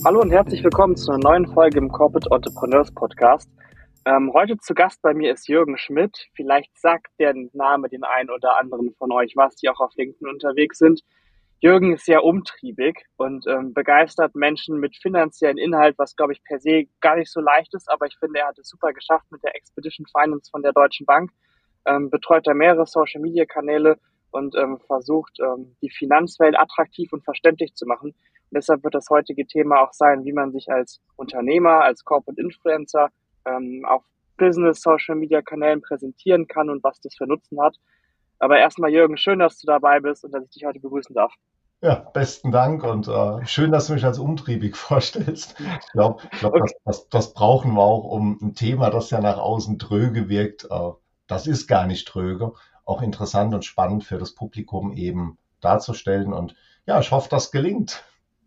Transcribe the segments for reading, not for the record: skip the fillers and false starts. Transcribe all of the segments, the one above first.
Hallo und herzlich willkommen zu einer neuen Folge im Corporate Entrepreneurs Podcast. Heute zu Gast bei mir ist Jürgen Schmidt. Vielleicht sagt der Name den einen oder anderen von euch was, die auch auf LinkedIn unterwegs sind. Jürgen ist sehr umtriebig und begeistert Menschen mit finanziellen Inhalt, was, glaube ich, per se gar nicht so leicht ist. Aber ich finde, er hat es super geschafft mit der Expedition Finance von der Deutschen Bank. Betreut er mehrere Social-Media-Kanäle und versucht, die Finanzwelt attraktiv und verständlich zu machen. Und deshalb wird das heutige Thema auch sein, wie man sich als Unternehmer, als Corporate Influencer auf Business-Social-Media-Kanälen präsentieren kann und was das für Nutzen hat. Aber erstmal, Jürgen, schön, dass du dabei bist und dass ich dich heute begrüßen darf. Ja, besten Dank und schön, dass du mich als umtriebig vorstellst. Ich glaub, Okay. das brauchen wir auch, um ein Thema, das ja nach außen dröge wirkt. Das ist gar nicht dröge, auch interessant und spannend für das Publikum eben darzustellen. Und ja, ich hoffe, das gelingt.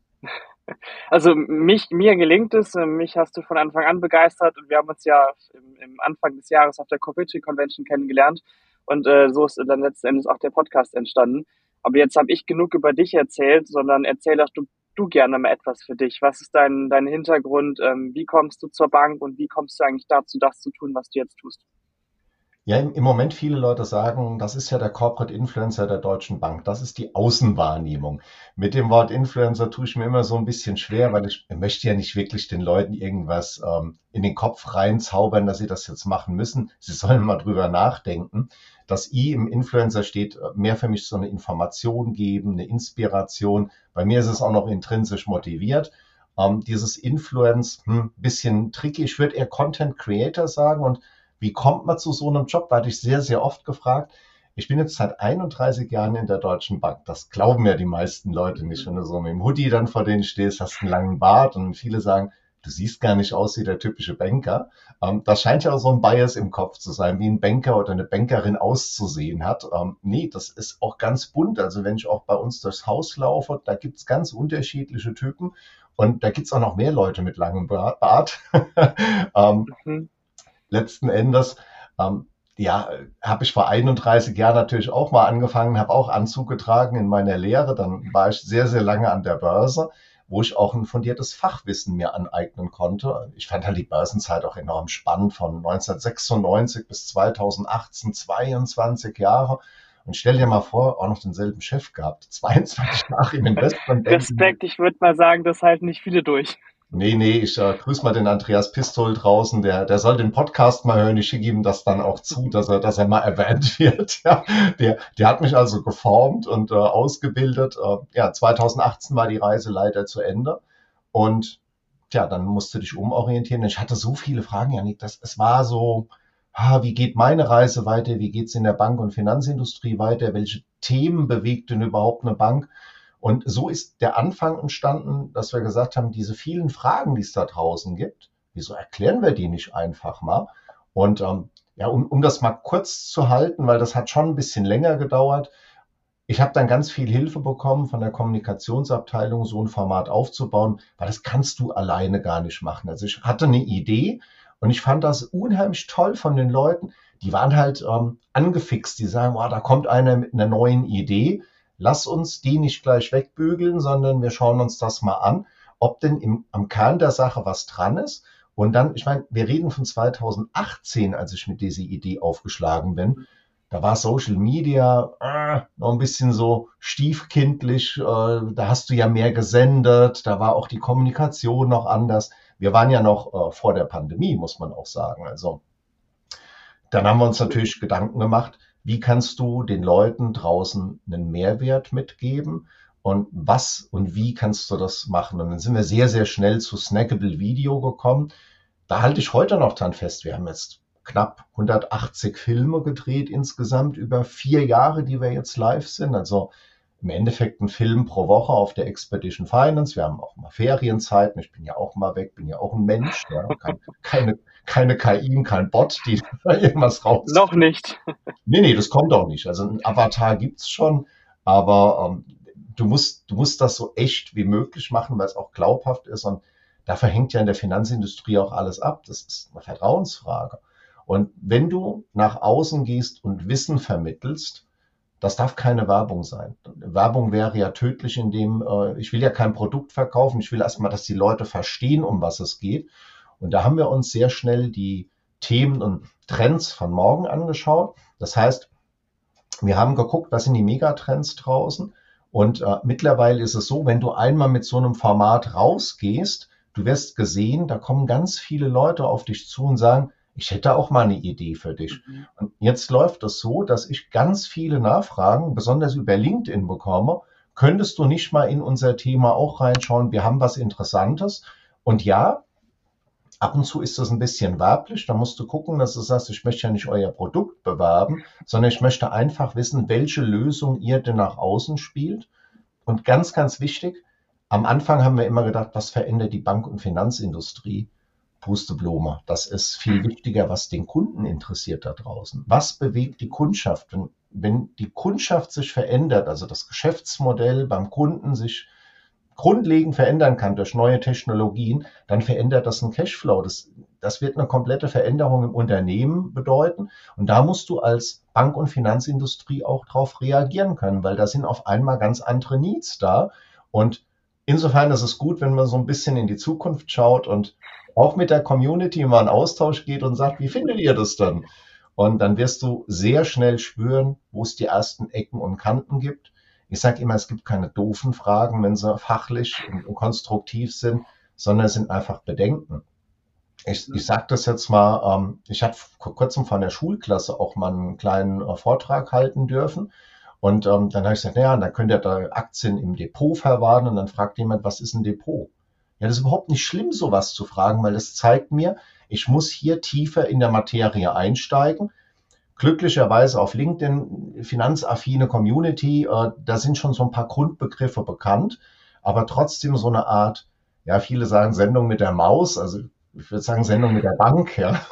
Also mir gelingt es, mich hast du von Anfang an begeistert und wir haben uns ja im Anfang des Jahres auf der Corporate Convention kennengelernt und so ist dann letzten Endes auch der Podcast entstanden. Aber jetzt habe ich genug über dich erzählt, sondern erzähl doch du gerne mal etwas für dich. Was ist dein Hintergrund? Wie kommst du zur Bank und wie kommst du eigentlich dazu, das zu tun, was du jetzt tust? Ja, im Moment viele Leute sagen, das ist ja der Corporate Influencer der Deutschen Bank. Das ist die Außenwahrnehmung. Mit dem Wort Influencer tue ich mir immer so ein bisschen schwer, weil ich möchte ja nicht wirklich den Leuten irgendwas in den Kopf reinzaubern, dass sie das jetzt machen müssen. Sie sollen mal drüber nachdenken. Das I im Influencer steht mehr für mich so eine Information geben, eine Inspiration. Bei mir ist es auch noch intrinsisch motiviert. Dieses Influence, bisschen tricky. Ich würde eher Content Creator sagen. Und wie kommt man zu so einem Job? Da hatte ich sehr, sehr oft gefragt. Ich bin jetzt seit 31 Jahren in der Deutschen Bank. Das glauben ja die meisten Leute nicht. Wenn du so mit dem Hoodie dann vor denen stehst, hast einen langen Bart und viele sagen, du siehst gar nicht aus wie der typische Banker. Das scheint ja auch so ein Bias im Kopf zu sein, wie ein Banker oder eine Bankerin auszusehen hat. Nee, das ist auch ganz bunt. Also wenn ich auch bei uns durchs Haus laufe, da gibt's ganz unterschiedliche Typen. Und da gibt's auch noch mehr Leute mit langem Bart. ähm, Mhm. Letzten Endes, ja, habe ich vor 31 Jahren natürlich auch mal angefangen, habe auch Anzug getragen in meiner Lehre. Dann war ich sehr, sehr lange an der Börse, wo ich auch ein fundiertes Fachwissen mir aneignen konnte. Ich fand halt die Börsenzeit auch enorm spannend von 1996 bis 2018, 22 Jahre. Und stell dir mal vor, auch noch denselben Chef gehabt, 22 Jahre im Investmentbanking. Respekt, ich würde mal sagen, das halten nicht viele durch. Nee, ich grüße mal den Andreas Pistol draußen, der soll den Podcast mal hören. Ich schicke ihm das dann auch zu, dass er mal erwähnt wird. Ja, der hat mich also geformt und ausgebildet. Ja, 2018 war die Reise leider zu Ende. Und tja, dann musst du dich umorientieren. Ich hatte so viele Fragen, Janik, es war so, wie geht meine Reise weiter? Wie geht's in der Bank- und Finanzindustrie weiter? Welche Themen bewegt denn überhaupt eine Bank? Und so ist der Anfang entstanden, dass wir gesagt haben, diese vielen Fragen, die es da draußen gibt, wieso erklären wir die nicht einfach mal? Und ja, um das mal kurz zu halten, weil das hat schon ein bisschen länger gedauert. Ich habe dann ganz viel Hilfe bekommen von der Kommunikationsabteilung, so ein Format aufzubauen, weil das kannst du alleine gar nicht machen. Also ich hatte eine Idee und ich fand das unheimlich toll von den Leuten. Die waren halt angefixt. Die sagen, wow, da kommt einer mit einer neuen Idee. Lass uns die nicht gleich wegbügeln, sondern wir schauen uns das mal an, ob denn am Kern der Sache was dran ist. Und dann, ich meine, wir reden von 2018, als ich mit dieser Idee aufgeschlagen bin. Da war Social Media noch ein bisschen so stiefkindlich. Da hast du ja mehr gesendet. Da war auch die Kommunikation noch anders. Wir waren ja noch vor der Pandemie, muss man auch sagen. Also dann haben wir uns Absolut. natürlich Gedanken gemacht, wie kannst du den Leuten draußen einen Mehrwert mitgeben und was und wie kannst du das machen? Und dann sind wir sehr, sehr schnell zu Snackable Video gekommen. Da halte ich heute noch dran fest. Wir haben jetzt knapp 180 Filme gedreht insgesamt über 4 Jahre, die wir jetzt live sind. Also im Endeffekt ein Film pro Woche auf der Expedition Finance. Wir haben auch mal Ferienzeiten. Ich bin ja auch mal weg, bin ja auch ein Mensch. Ja. Keine KI, kein Bot, die da irgendwas raus. Noch nicht. Nee, das kommt auch nicht. Also ein Avatar gibt's schon, aber du musst das so echt wie möglich machen, weil es auch glaubhaft ist. Und dafür hängt ja in der Finanzindustrie auch alles ab. Das ist eine Vertrauensfrage. Und wenn du nach außen gehst und Wissen vermittelst, das darf keine Werbung sein. Werbung wäre ja tödlich, indem ich will ja kein Produkt verkaufen, ich will erstmal, dass die Leute verstehen, um was es geht. Und da haben wir uns sehr schnell die Themen und Trends von morgen angeschaut. Das heißt, wir haben geguckt, was sind die Megatrends draußen. Und mittlerweile ist es so, wenn du einmal mit so einem Format rausgehst, du wirst gesehen, da kommen ganz viele Leute auf dich zu und sagen, ich hätte auch mal eine Idee für dich. Und jetzt läuft es so, dass ich ganz viele Nachfragen, besonders über LinkedIn bekomme. Könntest du nicht mal in unser Thema auch reinschauen? Wir haben was Interessantes. Und ja, ab und zu ist das ein bisschen werblich. Da musst du gucken, dass du sagst, ich möchte ja nicht euer Produkt bewerben, sondern ich möchte einfach wissen, welche Lösung ihr denn nach außen spielt. Und ganz, ganz wichtig, am Anfang haben wir immer gedacht, was verändert die Bank- und Finanzindustrie? Pusteblume. Das ist viel wichtiger, was den Kunden interessiert da draußen. Was bewegt die Kundschaft? Wenn die Kundschaft sich verändert, also das Geschäftsmodell beim Kunden sich grundlegend verändern kann durch neue Technologien, dann verändert das einen Cashflow. Das wird eine komplette Veränderung im Unternehmen bedeuten. Und da musst du als Bank- und Finanzindustrie auch drauf reagieren können, weil da sind auf einmal ganz andere Needs da. Und insofern ist es gut, wenn man so ein bisschen in die Zukunft schaut und auch mit der Community mal in Austausch geht und sagt, wie findet ihr das denn? Und dann wirst du sehr schnell spüren, wo es die ersten Ecken und Kanten gibt. Ich sage immer, es gibt keine doofen Fragen, wenn sie fachlich und konstruktiv sind, sondern es sind einfach Bedenken. Ich sage das jetzt mal, ich habe vor kurzem von der Schulklasse auch mal einen kleinen Vortrag halten dürfen. Und dann habe ich gesagt, naja, dann könnt ihr da Aktien im Depot verwahren. Und dann fragt jemand, was ist ein Depot? Ja, das ist überhaupt nicht schlimm, sowas zu fragen, weil das zeigt mir, ich muss hier tiefer in der Materie einsteigen. Glücklicherweise auf LinkedIn, finanzaffine Community, da sind schon so ein paar Grundbegriffe bekannt, aber trotzdem so eine Art, ja, viele sagen Sendung mit der Maus, also ich würde sagen Sendung mit der Bank, ja.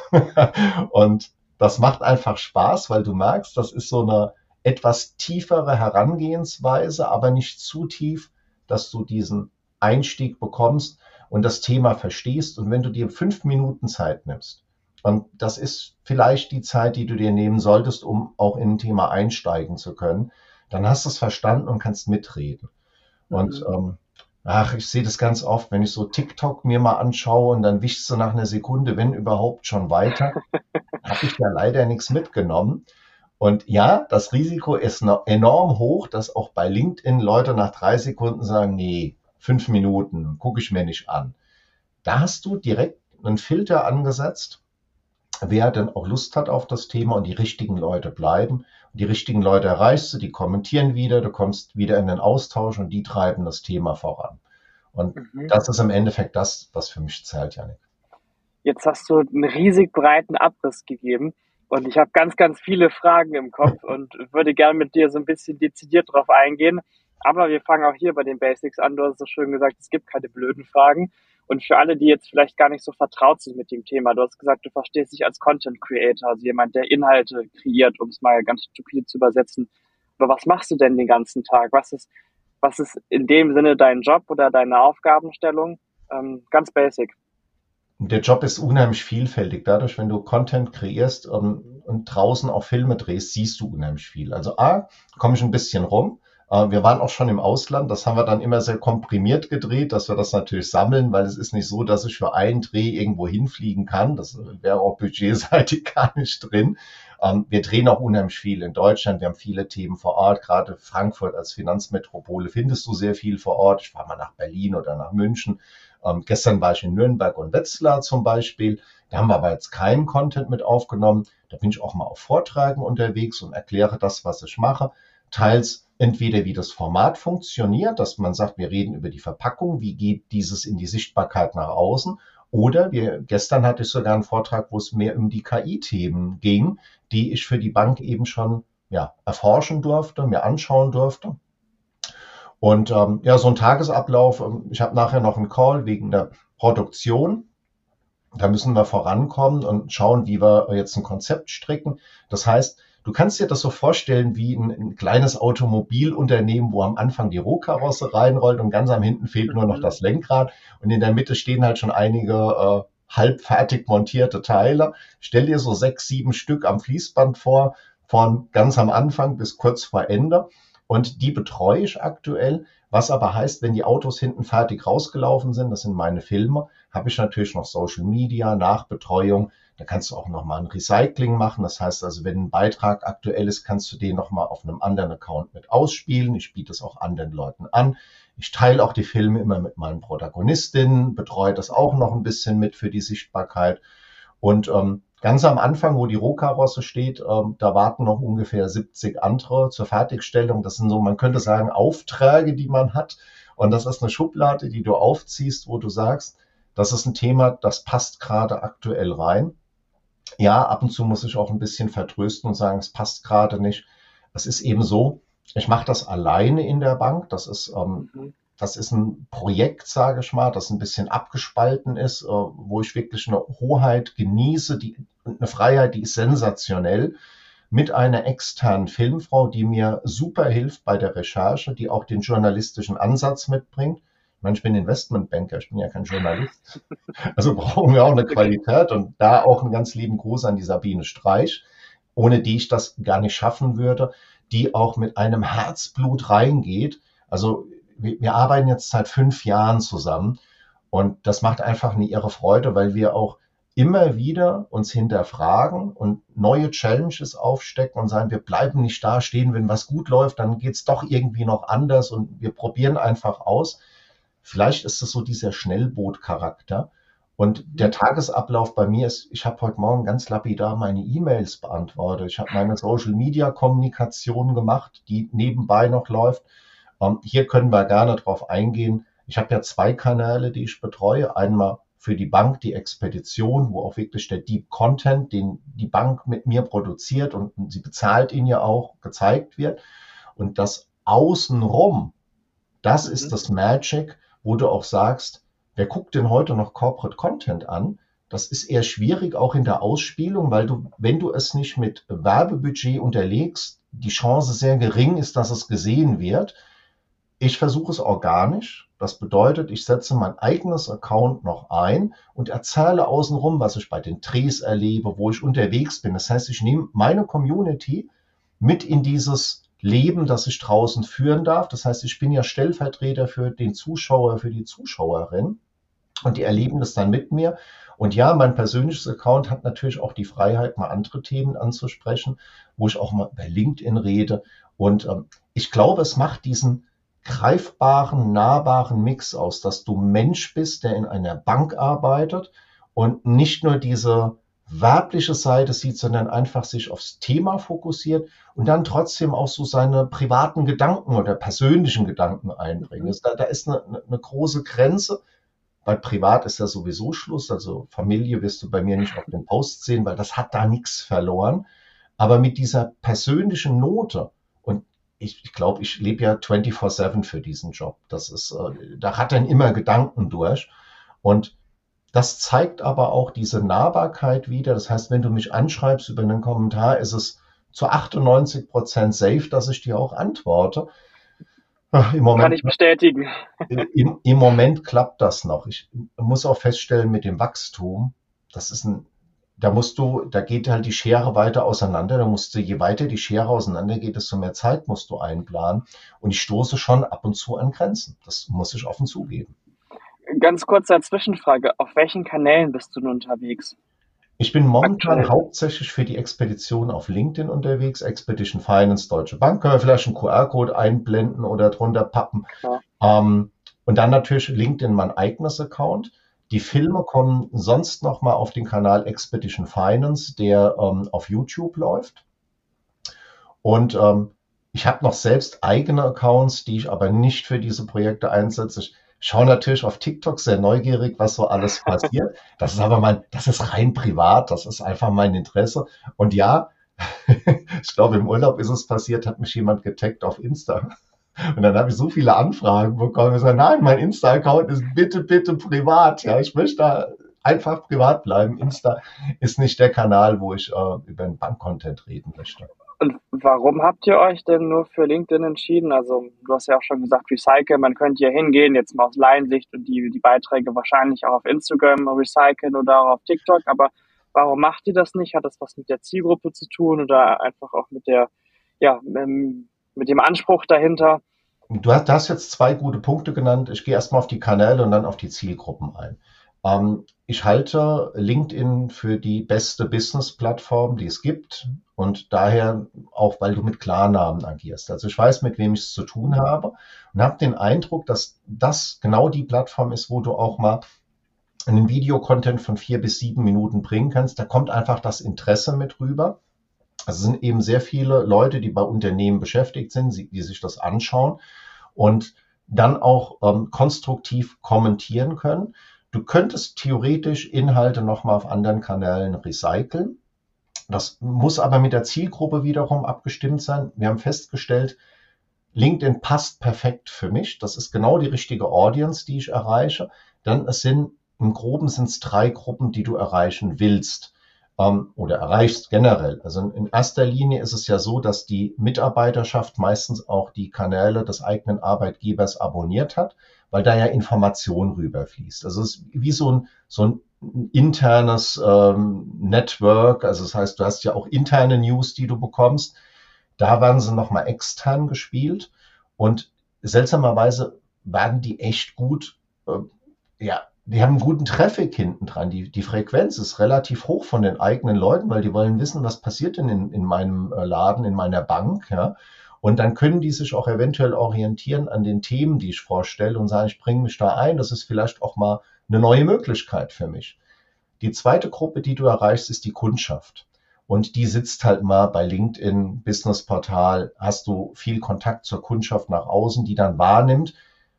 Und das macht einfach Spaß, weil du merkst, das ist so eine etwas tiefere Herangehensweise, aber nicht zu tief, dass du diesen Einstieg bekommst und das Thema verstehst. Und wenn du dir 5 Minuten Zeit nimmst, und das ist vielleicht die Zeit, die du dir nehmen solltest, um auch in ein Thema einsteigen zu können, dann hast du es verstanden und kannst mitreden. Und ich sehe das ganz oft, wenn ich so TikTok mir mal anschaue und dann wischst du nach einer Sekunde, wenn überhaupt, schon weiter, habe ich ja leider nichts mitgenommen. Und ja, das Risiko ist enorm hoch, dass auch bei LinkedIn Leute nach 3 Sekunden sagen, nee, 5 Minuten, gucke ich mir nicht an. Da hast du direkt einen Filter angesetzt, wer denn auch Lust hat auf das Thema, und die richtigen Leute bleiben. Und die richtigen Leute erreichst du, die kommentieren wieder, du kommst wieder in den Austausch und die treiben das Thema voran. Und das ist im Endeffekt das, was für mich zählt, Jannik. Jetzt hast du einen riesig breiten Abriss gegeben und ich habe ganz, ganz viele Fragen im Kopf und würde gerne mit dir so ein bisschen dezidiert drauf eingehen. Aber wir fangen auch hier bei den Basics an. Du hast so schön gesagt, es gibt keine blöden Fragen. Und für alle, die jetzt vielleicht gar nicht so vertraut sind mit dem Thema, du hast gesagt, du verstehst dich als Content Creator, also jemand, der Inhalte kreiert, um es mal ganz stupide zu übersetzen. Aber was machst du denn den ganzen Tag? Was ist in dem Sinne dein Job oder deine Aufgabenstellung? Ganz basic. Der Job ist unheimlich vielfältig. Dadurch, wenn du Content kreierst und draußen auch Filme drehst, siehst du unheimlich viel. Also komme ich ein bisschen rum. Wir waren auch schon im Ausland. Das haben wir dann immer sehr komprimiert gedreht, dass wir das natürlich sammeln, weil es ist nicht so, dass ich für einen Dreh irgendwo hinfliegen kann. Das wäre auch budgetseitig gar nicht drin. Wir drehen auch unheimlich viel in Deutschland. Wir haben viele Themen vor Ort. Gerade Frankfurt als Finanzmetropole findest du sehr viel vor Ort. Ich fahre mal nach Berlin oder nach München. Gestern war ich in Nürnberg und Wetzlar zum Beispiel. Da haben wir aber jetzt keinen Content mit aufgenommen. Da bin ich auch mal auf Vorträgen unterwegs und erkläre das, was ich mache. Teils entweder wie das Format funktioniert, dass man sagt, wir reden über die Verpackung, wie geht dieses in die Sichtbarkeit nach außen. Oder gestern hatte ich sogar einen Vortrag, wo es mehr um die KI-Themen ging, die ich für die Bank eben schon erforschen durfte, mir anschauen durfte. Und so ein Tagesablauf, ich habe nachher noch einen Call wegen der Produktion. Da müssen wir vorankommen und schauen, wie wir jetzt ein Konzept stricken. Das heißt, du kannst dir das so vorstellen wie ein kleines Automobilunternehmen, wo am Anfang die Rohkarosse reinrollt und ganz am hinten fehlt nur noch das Lenkrad. Und in der Mitte stehen halt schon einige halbfertig montierte Teile. Stell dir so 6, 7 Stück am Fließband vor. von ganz am Anfang bis kurz vor Ende. Und die betreue ich aktuell. Was aber heißt, wenn die Autos hinten fertig rausgelaufen sind, das sind meine Filme, habe ich natürlich noch Social Media, Nachbetreuung. Da kannst du auch nochmal ein Recycling machen. Das heißt also, wenn ein Beitrag aktuell ist, kannst du den nochmal auf einem anderen Account mit ausspielen. Ich biete es auch anderen Leuten an. Ich teile auch die Filme immer mit meinen Protagonistinnen, betreue das auch noch ein bisschen mit für die Sichtbarkeit. Und ganz am Anfang, wo die Rohkarosse steht, da warten noch ungefähr 70 andere zur Fertigstellung. Das sind so, man könnte sagen, Aufträge, die man hat. Und das ist eine Schublade, die du aufziehst, wo du sagst, das ist ein Thema, das passt gerade aktuell rein. Ja, ab und zu muss ich auch ein bisschen vertrösten und sagen, es passt gerade nicht. Es ist eben so, ich mache das alleine in der Bank. Das ist ein Projekt, sage ich mal, das ein bisschen abgespalten ist, wo ich wirklich eine Hoheit genieße, eine Freiheit, die ist sensationell, mit einer externen Filmfrau, die mir super hilft bei der Recherche, die auch den journalistischen Ansatz mitbringt. Ich meine, ich bin Investmentbanker, ich bin ja kein Journalist. Also brauchen wir auch eine Okay. Qualität und da auch einen ganz lieben Gruß an die Sabine Streich, ohne die ich das gar nicht schaffen würde, die auch mit einem Herzblut reingeht. Also wir arbeiten jetzt seit 5 Jahren zusammen und das macht einfach eine irre Freude, weil wir auch immer wieder uns hinterfragen und neue Challenges aufstecken und sagen, wir bleiben nicht da stehen, wenn was gut läuft, dann geht's doch irgendwie noch anders und wir probieren einfach aus. Vielleicht ist es so dieser Schnellbootcharakter. Und der Tagesablauf bei mir ist, ich habe heute Morgen ganz lapidar meine E-Mails beantwortet. Ich habe meine Social-Media-Kommunikation gemacht, die nebenbei noch läuft. Hier können wir gerne drauf eingehen. Ich habe ja 2 Kanäle, die ich betreue. Einmal für die Bank die Expedition, wo auch wirklich der Deep Content, den die Bank mit mir produziert und sie bezahlt ihn ja auch, gezeigt wird. Und das Außenrum, das ist Mhm. das Magic, wo du auch sagst, wer guckt denn heute noch Corporate Content an? Das ist eher schwierig, auch in der Ausspielung, weil du, wenn du es nicht mit Werbebudget unterlegst, die Chance sehr gering ist, dass es gesehen wird. Ich versuche es organisch. Das bedeutet, ich setze mein eigenes Account noch ein und erzähle außenrum, was ich bei den Drehs erlebe, wo ich unterwegs bin. Das heißt, ich nehme meine Community mit in dieses Leben, das ich draußen führen darf. Das heißt, ich bin ja Stellvertreter für den Zuschauer, für die Zuschauerin und die Mhm. erleben das dann mit mir. Und ja, mein persönliches Account hat natürlich auch die Freiheit, mal andere Themen anzusprechen, wo ich auch mal über LinkedIn rede. Und ich glaube, es macht diesen greifbaren, nahbaren Mix aus, dass du Mensch bist, der in einer Bank arbeitet und nicht nur diese werbliche Seite sieht, sondern einfach sich aufs Thema fokussiert und dann trotzdem auch so seine privaten Gedanken oder persönlichen Gedanken einbringt. Mhm. Da ist eine große Grenze. Bei privat ist ja sowieso Schluss, also Familie wirst du bei mir nicht auf den Post sehen, weil das hat da nichts verloren. Aber mit dieser persönlichen Note, und ich glaube, ich lebe ja 24/7 für diesen Job. Da hat er immer Gedanken durch. Und das zeigt aber auch diese Nahbarkeit wieder. Das heißt, wenn du mich anschreibst über einen Kommentar, ist es zu 98% safe, dass ich dir auch antworte. Im Kann Moment, ich bestätigen. im Moment klappt das noch. Ich muss auch feststellen, mit dem Wachstum, das ist ein, da geht halt die Schere weiter auseinander. Je weiter die Schere auseinander geht, desto mehr Zeit musst du einplanen. Und ich stoße schon ab und zu an Grenzen. Das muss ich offen zugeben. Ganz kurze Zwischenfrage. Auf welchen Kanälen bist du nun unterwegs? Ich bin momentan Aktuell. hauptsächlich für die Expedition auf LinkedIn unterwegs. Expedition Finance Deutsche Bank. Können wir vielleicht einen QR-Code einblenden oder drunter pappen. Klar. Ähm, und dann natürlich LinkedIn mein eigenes Account. Die Mhm. Filme kommen sonst noch mal auf den Kanal Expedition Finance, der auf YouTube läuft. Und ich habe noch selbst eigene Accounts, die ich aber nicht für diese Projekte einsetze. Ich schaue natürlich auf TikTok sehr neugierig, was so alles passiert. Das ist rein privat, das ist einfach mein Interesse. Und ja, ich glaube, im Urlaub ist es passiert, hat mich jemand getaggt auf Insta. Und dann habe ich so viele Anfragen bekommen. Ich sage, nein, mein Insta-Account ist bitte, bitte privat. Ja, ich möchte da einfach privat bleiben. Insta ist nicht der Kanal, wo ich über den Bankcontent reden möchte. Und warum habt ihr euch denn nur für LinkedIn entschieden? Also, du hast ja auch schon gesagt, Recycle, man könnte ja hingehen, jetzt mal aus Laiensicht und die Beiträge wahrscheinlich auch auf Instagram recyceln oder auch auf TikTok, aber Warum macht ihr das nicht? Hat das was mit der Zielgruppe zu tun oder einfach auch mit dem Anspruch dahinter? Du hast jetzt zwei gute Punkte genannt. Ich gehe erstmal auf die Kanäle und dann auf die Zielgruppen ein. Ich halte LinkedIn für die beste Business-Plattform, die es gibt, und daher auch, weil du mit Klarnamen agierst. Also ich weiß, mit wem ich es zu tun habe, und habe den Eindruck, dass das genau die Plattform ist, wo du auch mal einen Videocontent von 4 bis 7 Minuten bringen kannst. Da kommt einfach das Interesse mit rüber. Also es sind eben sehr viele Leute, die bei Unternehmen beschäftigt sind, die sich das anschauen und dann auch konstruktiv kommentieren können. Du könntest theoretisch Inhalte nochmal auf anderen Kanälen recyceln. Das muss aber mit der Zielgruppe wiederum abgestimmt sein. Wir haben festgestellt, LinkedIn passt perfekt für mich. Das ist genau die richtige Audience, die ich erreiche. Dann im Groben sind es 3 Gruppen, die du erreichen willst oder erreichst generell. Also in erster Linie ist es ja so, dass die Mitarbeiterschaft meistens auch die Kanäle des eigenen Arbeitgebers abonniert hat, weil da ja Information rüberfließt. Also es ist wie so ein internes Network. Also das heißt, du hast ja auch interne News, die du bekommst. Da werden sie nochmal extern gespielt und seltsamerweise werden die echt gut, ja, die haben einen guten Traffic hinten dran. Die Frequenz ist relativ hoch von den eigenen Leuten, weil die wollen wissen, was passiert denn in meinem Laden, in meiner Bank, ja. Und dann können die sich auch eventuell orientieren an den Themen, die ich vorstelle und sagen, ich bringe mich da ein, das ist vielleicht auch mal eine neue Möglichkeit für mich. Die zweite Gruppe, die du erreichst, ist die Kundschaft. Und die sitzt halt mal bei LinkedIn, Businessportal, hast du viel Kontakt zur Kundschaft nach außen, die dann wahrnimmt.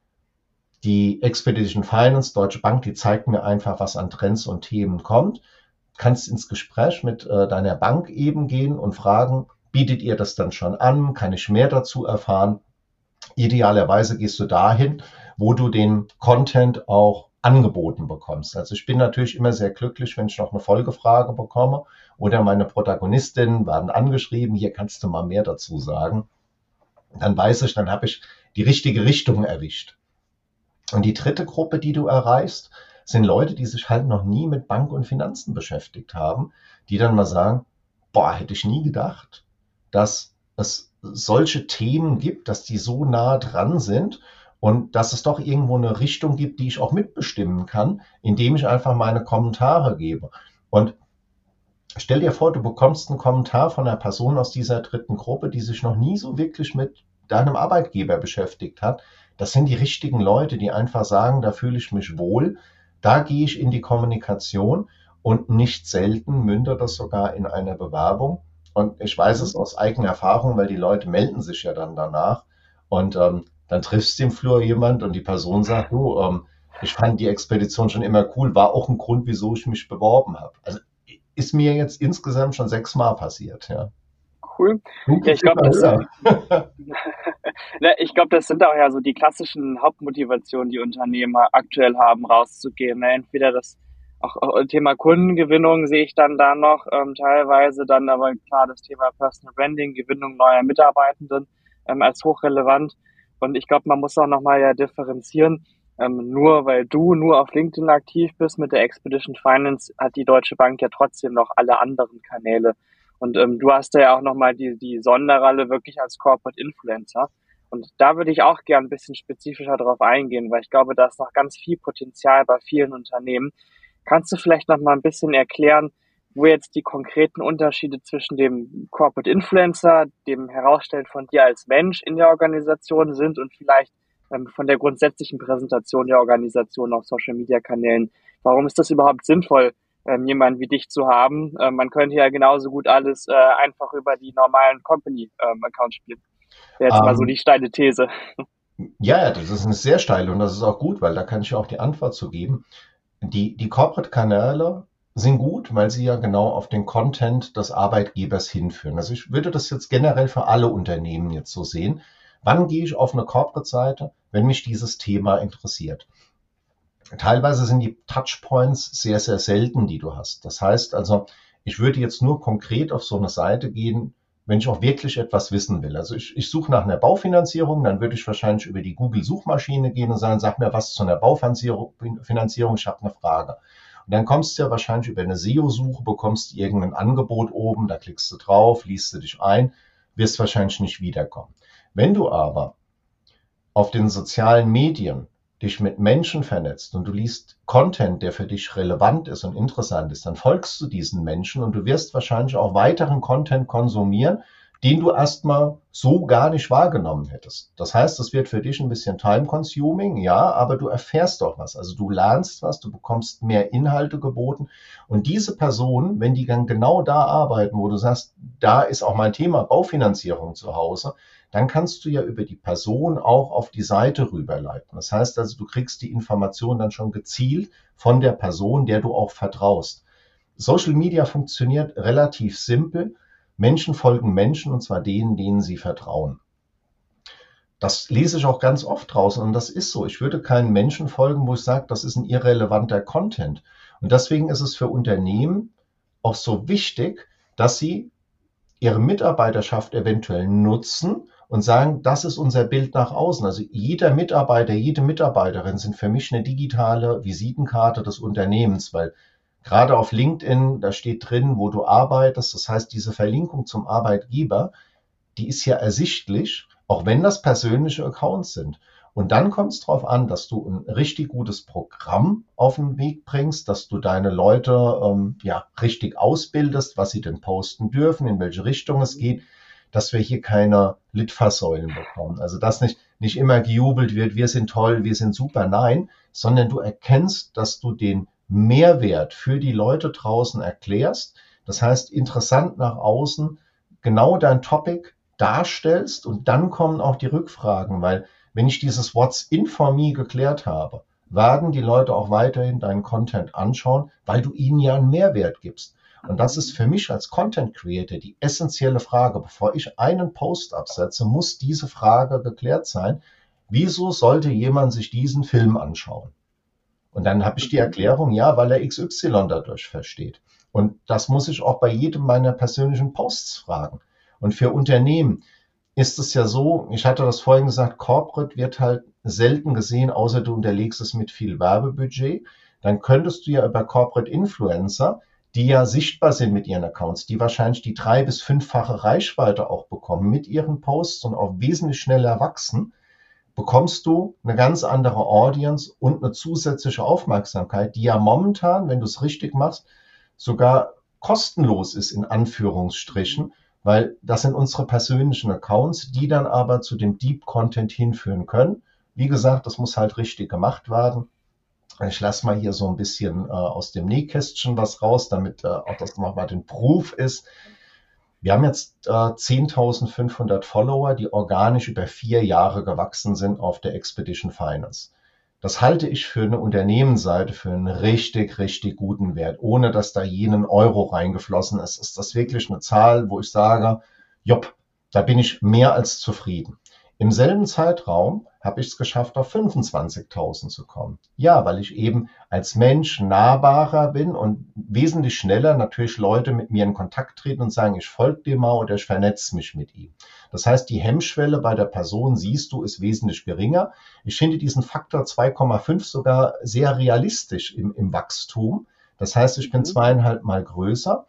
Die Expedition Finance, Deutsche Bank, die zeigt mir einfach, was an Trends und Themen kommt. Kannst ins Gespräch mit deiner Bank eben gehen und fragen, bietet ihr das dann schon an? Kann ich mehr dazu erfahren? Idealerweise gehst du dahin, wo du den Content auch angeboten bekommst. Also ich bin natürlich immer sehr glücklich, wenn ich noch eine Folgefrage bekomme oder meine Protagonistinnen werden angeschrieben, hier kannst du mal mehr dazu sagen. Dann weiß ich, dann habe ich die richtige Richtung erwischt. Und die dritte Gruppe, die du erreichst, sind Leute, die sich halt noch nie mit Bank und Finanzen beschäftigt haben, die dann mal sagen, boah, hätte ich nie gedacht, dass es solche Themen gibt, dass die so nah dran sind und dass es doch irgendwo eine Richtung gibt, die ich auch mitbestimmen kann, indem ich einfach meine Kommentare gebe. Und stell dir vor, du bekommst einen Kommentar von einer Person aus dieser dritten Gruppe, die sich noch nie so wirklich mit deinem Arbeitgeber beschäftigt hat. Das sind die richtigen Leute, die einfach sagen, da fühle ich mich wohl, da gehe ich in die Kommunikation, und nicht selten mündet das sogar in einer Bewerbung. Und ich weiß es aus eigener Erfahrung, weil die Leute melden sich ja dann danach und dann triffst du im Flur jemand und die Person sagt, du, ich fand die Expedition schon immer cool, war auch ein Grund, wieso ich mich beworben habe. Also ist mir jetzt insgesamt schon 6-mal passiert, ja. Cool. Ja, ich glaube, ich glaube, das sind auch ja so die klassischen Hauptmotivationen, die Unternehmer aktuell haben, rauszugehen. Ne? Entweder das auch Thema Kundengewinnung sehe ich dann da noch teilweise, dann aber klar das Thema Personal Branding, Gewinnung neuer Mitarbeitenden als hochrelevant. Und ich glaube, man muss auch nochmal ja differenzieren. Nur weil du nur auf LinkedIn aktiv bist mit der Expedition Finance, hat die Deutsche Bank ja trotzdem noch alle anderen Kanäle. Und du hast ja auch nochmal die Sonderrolle wirklich als Corporate Influencer. Und da würde ich auch gern ein bisschen spezifischer drauf eingehen, weil ich glaube, da ist noch ganz viel Potenzial bei vielen Unternehmen. Kannst du vielleicht noch mal ein bisschen erklären, wo jetzt die konkreten Unterschiede zwischen dem Corporate Influencer, dem Herausstellen von dir als Mensch in der Organisation sind und vielleicht von der grundsätzlichen Präsentation der Organisation auf Social Media Kanälen? Warum ist das überhaupt sinnvoll, jemanden wie dich zu haben? Man könnte ja genauso gut alles einfach über die normalen Company Accounts spielen. Wäre jetzt mal so die steile These. Ja, das ist eine sehr steile und das ist auch gut, weil da kann ich auch die Antwort zu geben. Die Corporate-Kanäle sind gut, weil sie ja genau auf den Content des Arbeitgebers hinführen. Also ich würde das jetzt generell für alle Unternehmen jetzt so sehen. Wann gehe ich auf eine Corporate-Seite, wenn mich dieses Thema interessiert? Teilweise sind die Touchpoints sehr, sehr selten, die du hast. Das heißt also, ich würde jetzt nur konkret auf so eine Seite gehen, wenn ich auch wirklich etwas wissen will. Also ich suche nach einer Baufinanzierung, dann würde ich wahrscheinlich über die Google-Suchmaschine gehen und sagen, sag mir was zu einer Baufinanzierung, ich habe eine Frage. Und dann kommst du ja wahrscheinlich über eine SEO-Suche, bekommst irgendein Angebot oben, da klickst du drauf, liest du dich ein, wirst wahrscheinlich nicht wiederkommen. Wenn du aber auf den sozialen Medien dich mit Menschen vernetzt und du liest Content, der für dich relevant ist und interessant ist, dann folgst du diesen Menschen und du wirst wahrscheinlich auch weiteren Content konsumieren, den du erstmal so gar nicht wahrgenommen hättest. Das heißt, es wird für dich ein bisschen time-consuming, ja, aber du erfährst auch was. Also du lernst was, du bekommst mehr Inhalte geboten. Und diese Personen, wenn die dann genau da arbeiten, wo du sagst, da ist auch mein Thema Baufinanzierung zu Hause, dann kannst du ja über die Person auch auf die Seite rüberleiten. Das heißt also, du kriegst die Information dann schon gezielt von der Person, der du auch vertraust. Social Media funktioniert relativ simpel. Menschen folgen Menschen, und zwar denen sie vertrauen. Das lese ich auch ganz oft draußen und das ist so. Ich würde keinen Menschen folgen, wo ich sage, das ist ein irrelevanter Content. Und deswegen ist es für Unternehmen auch so wichtig, dass sie ihre Mitarbeiterschaft eventuell nutzen und sagen, das ist unser Bild nach außen. Also jeder Mitarbeiter, jede Mitarbeiterin sind für mich eine digitale Visitenkarte des Unternehmens, weil gerade auf LinkedIn, da steht drin, wo du arbeitest. Das heißt, diese Verlinkung zum Arbeitgeber, die ist ja ersichtlich, auch wenn das persönliche Accounts sind. Und dann kommt es darauf an, dass du ein richtig gutes Programm auf den Weg bringst, dass du deine Leute richtig ausbildest, was sie denn posten dürfen, in welche Richtung es geht, dass wir hier keine Litfaßsäulen bekommen. Also dass nicht immer gejubelt wird, wir sind toll, wir sind super, nein, sondern du erkennst, dass du den Mehrwert für die Leute draußen erklärst. Das heißt, interessant nach außen, genau dein Topic darstellst und dann kommen auch die Rückfragen, weil wenn ich dieses What's in for me geklärt habe, werden die Leute auch weiterhin deinen Content anschauen, weil du ihnen ja einen Mehrwert gibst. Und das ist für mich als Content Creator die essentielle Frage. Bevor ich einen Post absetze, muss diese Frage geklärt sein. Wieso sollte jemand sich diesen Film anschauen? Und dann habe ich die Erklärung, ja, weil er XY dadurch versteht. Und das muss ich auch bei jedem meiner persönlichen Posts fragen. Und für Unternehmen ist es ja so, ich hatte das vorhin gesagt, Corporate wird halt selten gesehen, außer du unterlegst es mit viel Werbebudget. Dann könntest du ja über Corporate Influencer, die ja sichtbar sind mit ihren Accounts, die wahrscheinlich die 3- bis 5-fache Reichweite auch bekommen mit ihren Posts und auch wesentlich schneller wachsen, bekommst du eine ganz andere Audience und eine zusätzliche Aufmerksamkeit, die ja momentan, wenn du es richtig machst, sogar kostenlos ist in Anführungsstrichen, weil das sind unsere persönlichen Accounts, die dann aber zu dem Deep Content hinführen können. Wie gesagt, das muss halt richtig gemacht werden. Ich lasse mal hier so ein bisschen aus dem Nähkästchen was raus, damit auch das nochmal den Proof ist. Wir haben jetzt 10.500 Follower, die organisch über 4 Jahre gewachsen sind auf der Expedition Finance. Das halte ich für eine Unternehmensseite für einen richtig, richtig guten Wert. Ohne dass da jenen Euro reingeflossen ist, ist das wirklich eine Zahl, wo ich sage, jopp, da bin ich mehr als zufrieden. Im selben Zeitraum habe ich es geschafft, auf 25.000 zu kommen. Ja, weil ich eben als Mensch nahbarer bin und wesentlich schneller natürlich Leute mit mir in Kontakt treten und sagen, ich folge dir mal oder ich vernetze mich mit ihm. Das heißt, die Hemmschwelle bei der Person, siehst du, ist wesentlich geringer. Ich finde diesen Faktor 2,5 sogar sehr realistisch im Wachstum. Das heißt, ich bin 2,5 Mal größer.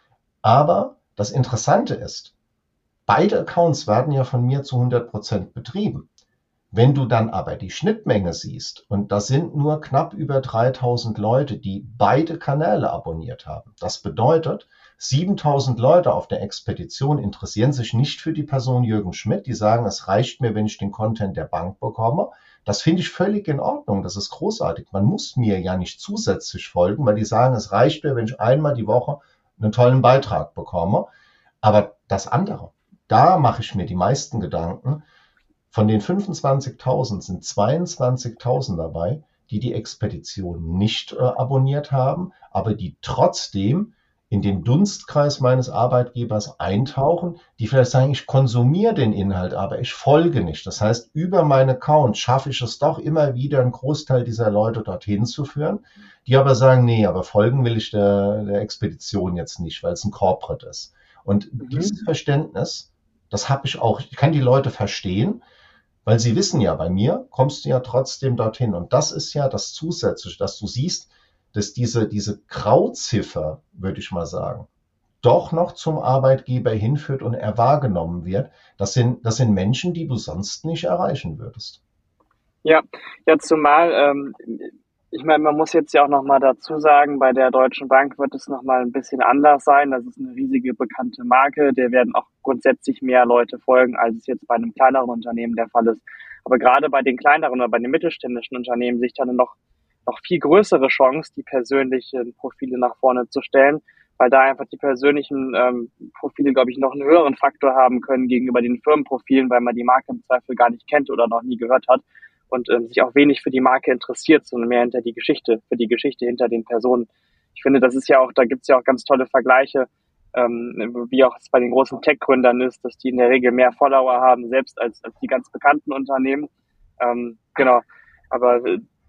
Aber das Interessante ist, beide Accounts werden ja von mir zu 100% betrieben. Wenn du dann aber die Schnittmenge siehst, und das sind nur knapp über 3.000 Leute, die beide Kanäle abonniert haben. Das bedeutet, 7.000 Leute auf der Expedition interessieren sich nicht für die Person Jürgen Schmidt. Die sagen, es reicht mir, wenn ich den Content der Bank bekomme. Das finde ich völlig in Ordnung. Das ist großartig. Man muss mir ja nicht zusätzlich folgen, weil die sagen, es reicht mir, wenn ich einmal die Woche einen tollen Beitrag bekomme. Aber das andere, da mache ich mir die meisten Gedanken. Von den 25.000 sind 22.000 dabei, die die Expedition nicht abonniert haben, aber die trotzdem in den Dunstkreis meines Arbeitgebers eintauchen, die vielleicht sagen, ich konsumiere den Inhalt, aber ich folge nicht. Das heißt, über meinen Account schaffe ich es doch immer wieder, einen Großteil dieser Leute dorthin zu führen, die aber sagen, nee, aber folgen will ich der Expedition jetzt nicht, weil es ein Corporate ist. Und dieses Verständnis, das habe ich auch, ich kann die Leute verstehen, weil sie wissen ja, bei mir kommst du ja trotzdem dorthin. Und das ist ja das Zusätzliche, dass du siehst, dass diese Grauziffer, würde ich mal sagen, doch noch zum Arbeitgeber hinführt und er wahrgenommen wird. Das sind Menschen, die du sonst nicht erreichen würdest. Ja, ja, zumal, ich meine, man muss jetzt ja auch nochmal dazu sagen, bei der Deutschen Bank wird es nochmal ein bisschen anders sein. Das ist eine riesige bekannte Marke, der werden auch grundsätzlich mehr Leute folgen, als es jetzt bei einem kleineren Unternehmen der Fall ist. Aber gerade bei den kleineren oder bei den mittelständischen Unternehmen sich dann noch viel größere Chance, die persönlichen Profile nach vorne zu stellen, weil da einfach die persönlichen Profile, glaube ich, noch einen höheren Faktor haben können gegenüber den Firmenprofilen, weil man die Marke im Zweifel gar nicht kennt oder noch nie gehört hat und sich auch wenig für die Marke interessiert, sondern mehr hinter die Geschichte, für die Geschichte hinter den Personen. Ich finde, das ist ja auch, da gibt's ja auch ganz tolle Vergleiche, wie auch es bei den großen Tech-Gründern ist, dass die in der Regel mehr Follower haben, selbst als die ganz bekannten Unternehmen. Genau. Aber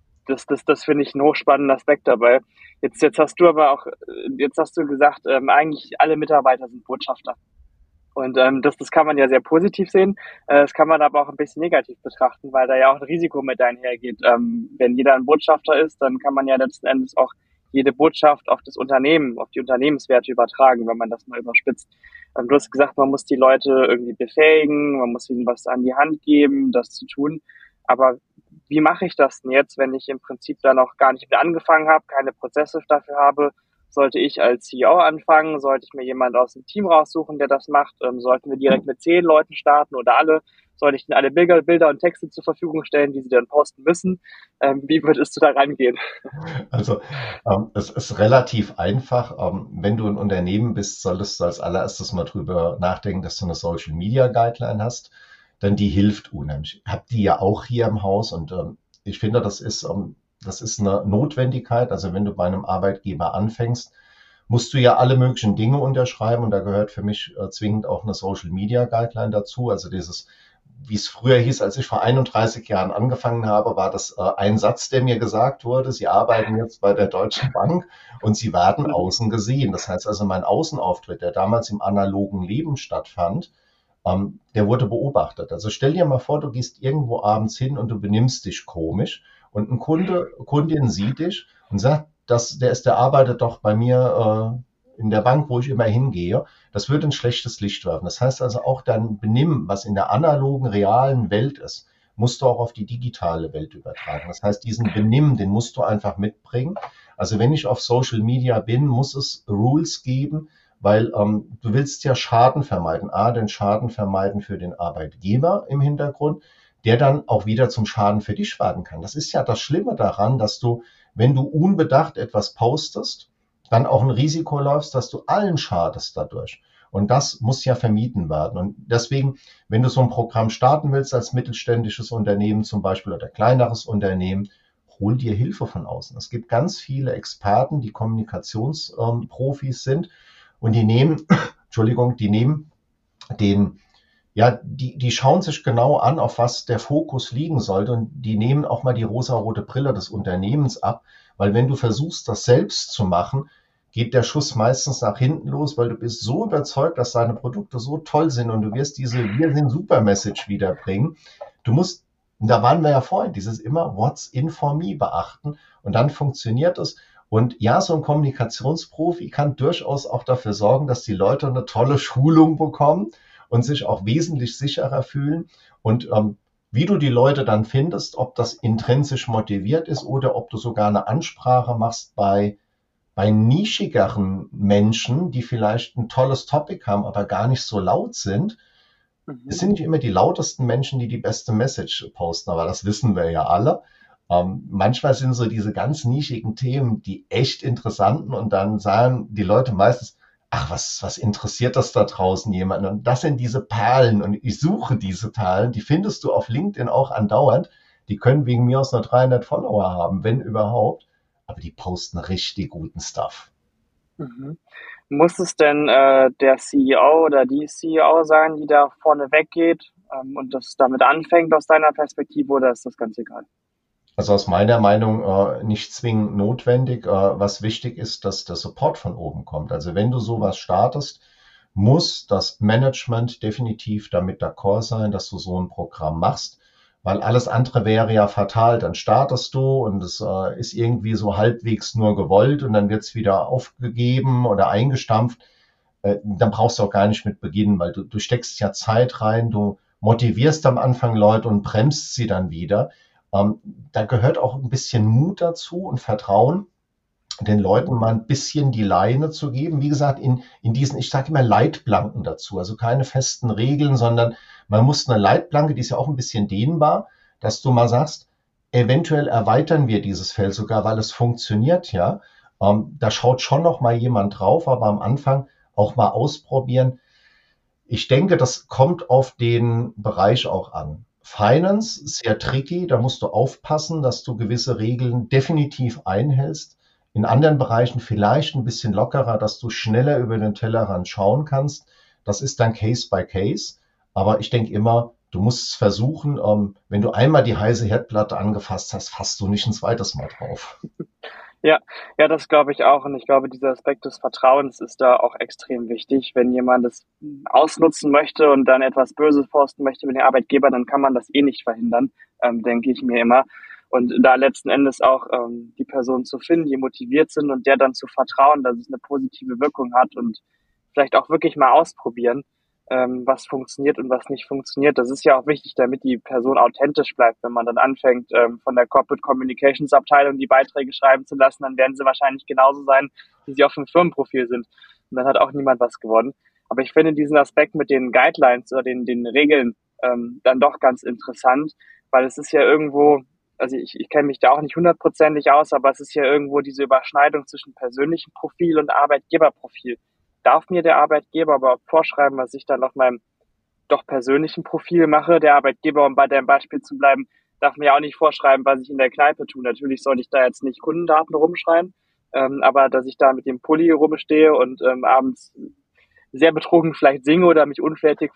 das finde ich einen hochspannenden Aspekt dabei. Jetzt hast du aber auch, jetzt hast du gesagt, eigentlich alle Mitarbeiter sind Botschafter. Und das kann man ja sehr positiv sehen. Das kann man aber auch ein bisschen negativ betrachten, weil da ja auch ein Risiko mit einhergeht. Wenn jeder ein Botschafter ist, dann kann man ja letzten Endes auch jede Botschaft auf das Unternehmen, auf die Unternehmenswerte übertragen, wenn man das mal überspitzt. Du hast gesagt, man muss die Leute irgendwie befähigen, man muss ihnen was an die Hand geben, das zu tun. Aber wie mache ich das denn jetzt, wenn ich im Prinzip da noch gar nicht mit angefangen habe, keine Prozesse dafür habe? Sollte ich als CEO anfangen? Sollte ich mir jemand aus dem Team raussuchen, der das macht? Sollten wir direkt mit 10 Leuten starten oder alle? Sollte ich denn alle Bilder und Texte zur Verfügung stellen, die sie dann posten müssen? Wie würdest du da rangehen? Also es ist relativ einfach. Wenn du ein Unternehmen bist, solltest du als allererstes mal drüber nachdenken, dass du eine Social Media Guideline hast. Denn die hilft unheimlich. Ich habe die ja auch hier im Haus und ich finde, das ist eine Notwendigkeit. Also wenn du bei einem Arbeitgeber anfängst, musst du ja alle möglichen Dinge unterschreiben und da gehört für mich zwingend auch eine Social Media Guideline dazu. Also dieses, wie es früher hieß, als ich vor 31 Jahren angefangen habe, war das ein Satz, der mir gesagt wurde. Sie arbeiten jetzt bei der Deutschen Bank und Sie werden außen gesehen. Das heißt also, mein Außenauftritt, der damals im analogen Leben stattfand, der wurde beobachtet. Also stell dir mal vor, du gehst irgendwo abends hin und du benimmst dich komisch und ein Kundin sieht dich und sagt, der arbeitet doch bei mir in der Bank, wo ich immer hingehe. Das würde ein schlechtes Licht werfen. Das heißt also auch dein Benimm, was in der analogen, realen Welt ist, musst du auch auf die digitale Welt übertragen. Das heißt, diesen Benimm, den musst du einfach mitbringen. Also wenn ich auf Social Media bin, muss es Rules geben, weil du willst ja Schaden vermeiden. Den Schaden vermeiden für den Arbeitgeber im Hintergrund, der dann auch wieder zum Schaden für dich werden kann. Das ist ja das Schlimme daran, dass du, wenn du unbedacht etwas postest, dann auch ein Risiko läufst, dass du allen schadest dadurch. Und das muss ja vermieden werden. Und deswegen, wenn du so ein Programm starten willst als mittelständisches Unternehmen zum Beispiel oder kleineres Unternehmen, hol dir Hilfe von außen. Es gibt ganz viele Experten, die Kommunikationsprofis sind und die nehmen, Entschuldigung, die nehmen den, ja, die schauen sich genau an, auf was der Fokus liegen sollte und die nehmen auch mal die rosarote Brille des Unternehmens ab, weil wenn du versuchst, das selbst zu machen, geht der Schuss meistens nach hinten los, weil du bist so überzeugt, dass deine Produkte so toll sind und du wirst diese Wir sind super Message wiederbringen. Du musst, da waren wir ja vorhin, dieses immer What's in for me beachten und dann funktioniert es. Und ja, so ein Kommunikationsprofi kann durchaus auch dafür sorgen, dass die Leute eine tolle Schulung bekommen und sich auch wesentlich sicherer fühlen. Und wie du die Leute dann findest, ob das intrinsisch motiviert ist oder ob du sogar eine Ansprache machst bei nischigeren Menschen, die vielleicht ein tolles Topic haben, aber gar nicht so laut sind. Es sind nicht immer die lautesten Menschen, die die beste Message posten, aber das wissen wir ja alle. Manchmal sind so diese ganz nischigen Themen die echt interessanten und dann sagen die Leute meistens, ach, was interessiert das da draußen jemanden? Und das sind diese Perlen und ich suche diese Perlen, die findest du auf LinkedIn auch andauernd. Die können wegen mir aus nur 300 Follower haben, wenn überhaupt, aber die posten richtig guten Stuff. Mhm. Muss es denn der CEO oder die CEO sein, die da vorne weggeht und das damit anfängt aus deiner Perspektive oder ist das ganz egal? Also aus meiner Meinung nicht zwingend notwendig. Was wichtig ist, dass der Support von oben kommt. Also wenn du sowas startest, muss das Management definitiv damit d'accord sein, dass du so ein Programm machst. weil alles andere wäre ja fatal. Dann startest du und es ist irgendwie so halbwegs nur gewollt und dann wird es wieder aufgegeben oder eingestampft. Dann brauchst du auch gar nicht mit beginnen, weil du steckst ja Zeit rein, du motivierst am Anfang Leute und bremst sie dann wieder. Ähm, Da gehört auch ein bisschen Mut dazu und Vertrauen, den Leuten mal ein bisschen die Leine zu geben. Wie gesagt, in diesen, ich sage immer Leitplanken dazu, also keine festen Regeln, sondern man muss eine Leitplanke, die ist ja auch ein bisschen dehnbar, dass du mal sagst, eventuell erweitern wir dieses Feld sogar, weil es funktioniert, ja. Da schaut schon noch mal jemand drauf, aber am Anfang auch mal ausprobieren. Ich denke, das kommt auf den Bereich auch an. Finance, sehr tricky, da musst du aufpassen, dass du gewisse Regeln definitiv einhältst. In anderen Bereichen vielleicht ein bisschen lockerer, dass du schneller über den Tellerrand schauen kannst. Das ist dann Case by Case. Aber ich denke immer, du musst es versuchen. Wenn du einmal die heiße Herdplatte angefasst hast, fasst du nicht ein zweites Mal drauf. Ja, ja, das glaube ich auch. Und ich glaube, dieser Aspekt des Vertrauens ist da auch extrem wichtig. Wenn jemand das ausnutzen möchte und dann etwas Böses posten möchte mit dem Arbeitgeber, dann kann man das eh nicht verhindern, denke ich mir immer. Und da letzten Endes auch die Personen zu finden, die motiviert sind und der dann zu vertrauen, dass es eine positive Wirkung hat und vielleicht auch wirklich mal ausprobieren, was funktioniert und was nicht funktioniert. Das ist ja auch wichtig, damit die Person authentisch bleibt. Wenn man dann anfängt, von der Corporate Communications Abteilung die Beiträge schreiben zu lassen, dann werden sie wahrscheinlich genauso sein, wie sie auf dem Firmenprofil sind. Und dann hat auch niemand was gewonnen. Aber ich finde diesen Aspekt mit den Guidelines oder den Regeln dann doch ganz interessant, weil es ist ja irgendwo, also ich kenne mich da auch nicht hundertprozentig aus, aber es ist ja irgendwo diese Überschneidung zwischen persönlichem Profil und Arbeitgeberprofil. Darf mir der Arbeitgeber aber vorschreiben, was ich dann auf meinem doch persönlichen Profil mache? Der Arbeitgeber, um bei deinem Beispiel zu bleiben, darf mir auch nicht vorschreiben, was ich in der Kneipe tue. Natürlich soll ich da jetzt nicht Kundendaten rumschreiben, aber dass ich da mit dem Pulli rumstehe und abends sehr betrunken vielleicht singe oder mich unfertig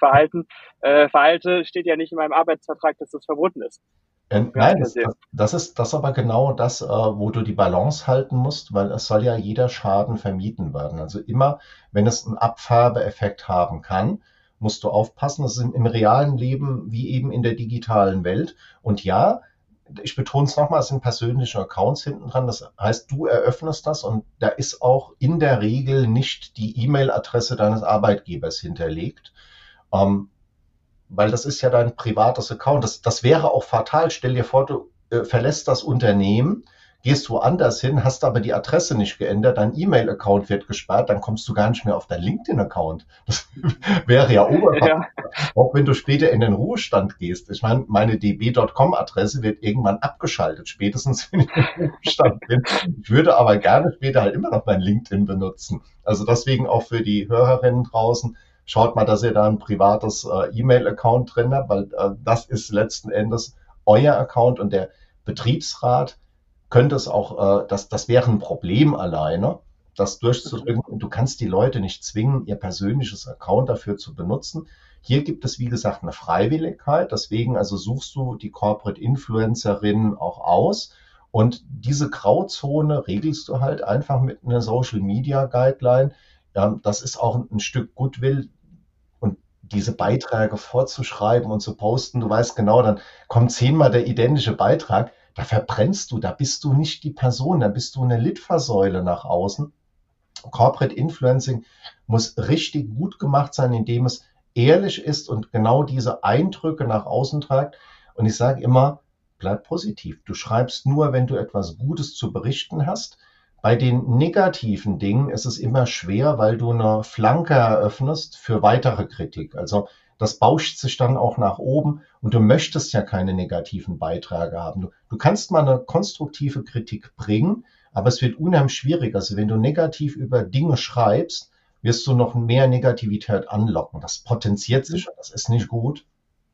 verhalte, steht ja nicht in meinem Arbeitsvertrag, dass das verboten ist. Ganz Nein, per se. das ist das aber genau das, wo du die Balance halten musst, weil es soll ja jeder Schaden vermieden werden. Also immer, wenn es einen Abfärbeeffekt haben kann, musst du aufpassen. Das ist im realen Leben wie eben in der digitalen Welt. Und ja, ich betone es nochmal, es sind persönliche Accounts hinten dran. Das heißt, du eröffnest das und da ist auch in der Regel nicht die E-Mail-Adresse deines Arbeitgebers hinterlegt. Ähm, Weil das ist ja dein privates Account. Das wäre auch fatal. Stell dir vor, du verlässt das Unternehmen, gehst woanders hin, hast aber die Adresse nicht geändert, dein E-Mail-Account wird gesperrt, dann kommst du gar nicht mehr auf dein LinkedIn-Account. Das wäre ja Oberfahrt. Ja, Auch wenn du später in den Ruhestand gehst. Ich meine db.com-Adresse wird irgendwann abgeschaltet, spätestens wenn ich im Ruhestand bin. Ich würde aber gerne später halt immer noch mein LinkedIn benutzen. Also deswegen auch für die Hörerinnen draußen, schaut mal, dass ihr da ein privates E-Mail-Account drin habt, weil das ist letzten Endes euer Account und der Betriebsrat könnte es auch, das wäre ein Problem alleine, das durchzudrücken. Und du kannst die Leute nicht zwingen, ihr persönliches Account dafür zu benutzen. Hier gibt es, wie gesagt, eine Freiwilligkeit. Deswegen also suchst du die Corporate Influencerin auch aus. Und diese Grauzone regelst du halt einfach mit einer Social Media Guideline. Das ist auch ein Stück Goodwill, und diese Beiträge vorzuschreiben und zu posten, du weißt genau, dann kommt 10-mal der identische Beitrag, da verbrennst du, da bist du nicht die Person, da bist du eine Litfaßsäule nach außen. Corporate Influencing muss richtig gut gemacht sein, indem es ehrlich ist und genau diese Eindrücke nach außen trägt. Und ich sage immer, bleib positiv. Du schreibst nur, wenn du etwas Gutes zu berichten hast. Bei den negativen Dingen ist es immer schwer, weil du eine Flanke eröffnest für weitere Kritik. Also das bauscht sich dann auch nach oben und du möchtest ja keine negativen Beiträge haben. Du kannst mal eine konstruktive Kritik bringen, aber es wird unheimlich schwierig. Also wenn du negativ über Dinge schreibst, wirst du noch mehr Negativität anlocken. Das potenziert sich, das ist nicht gut.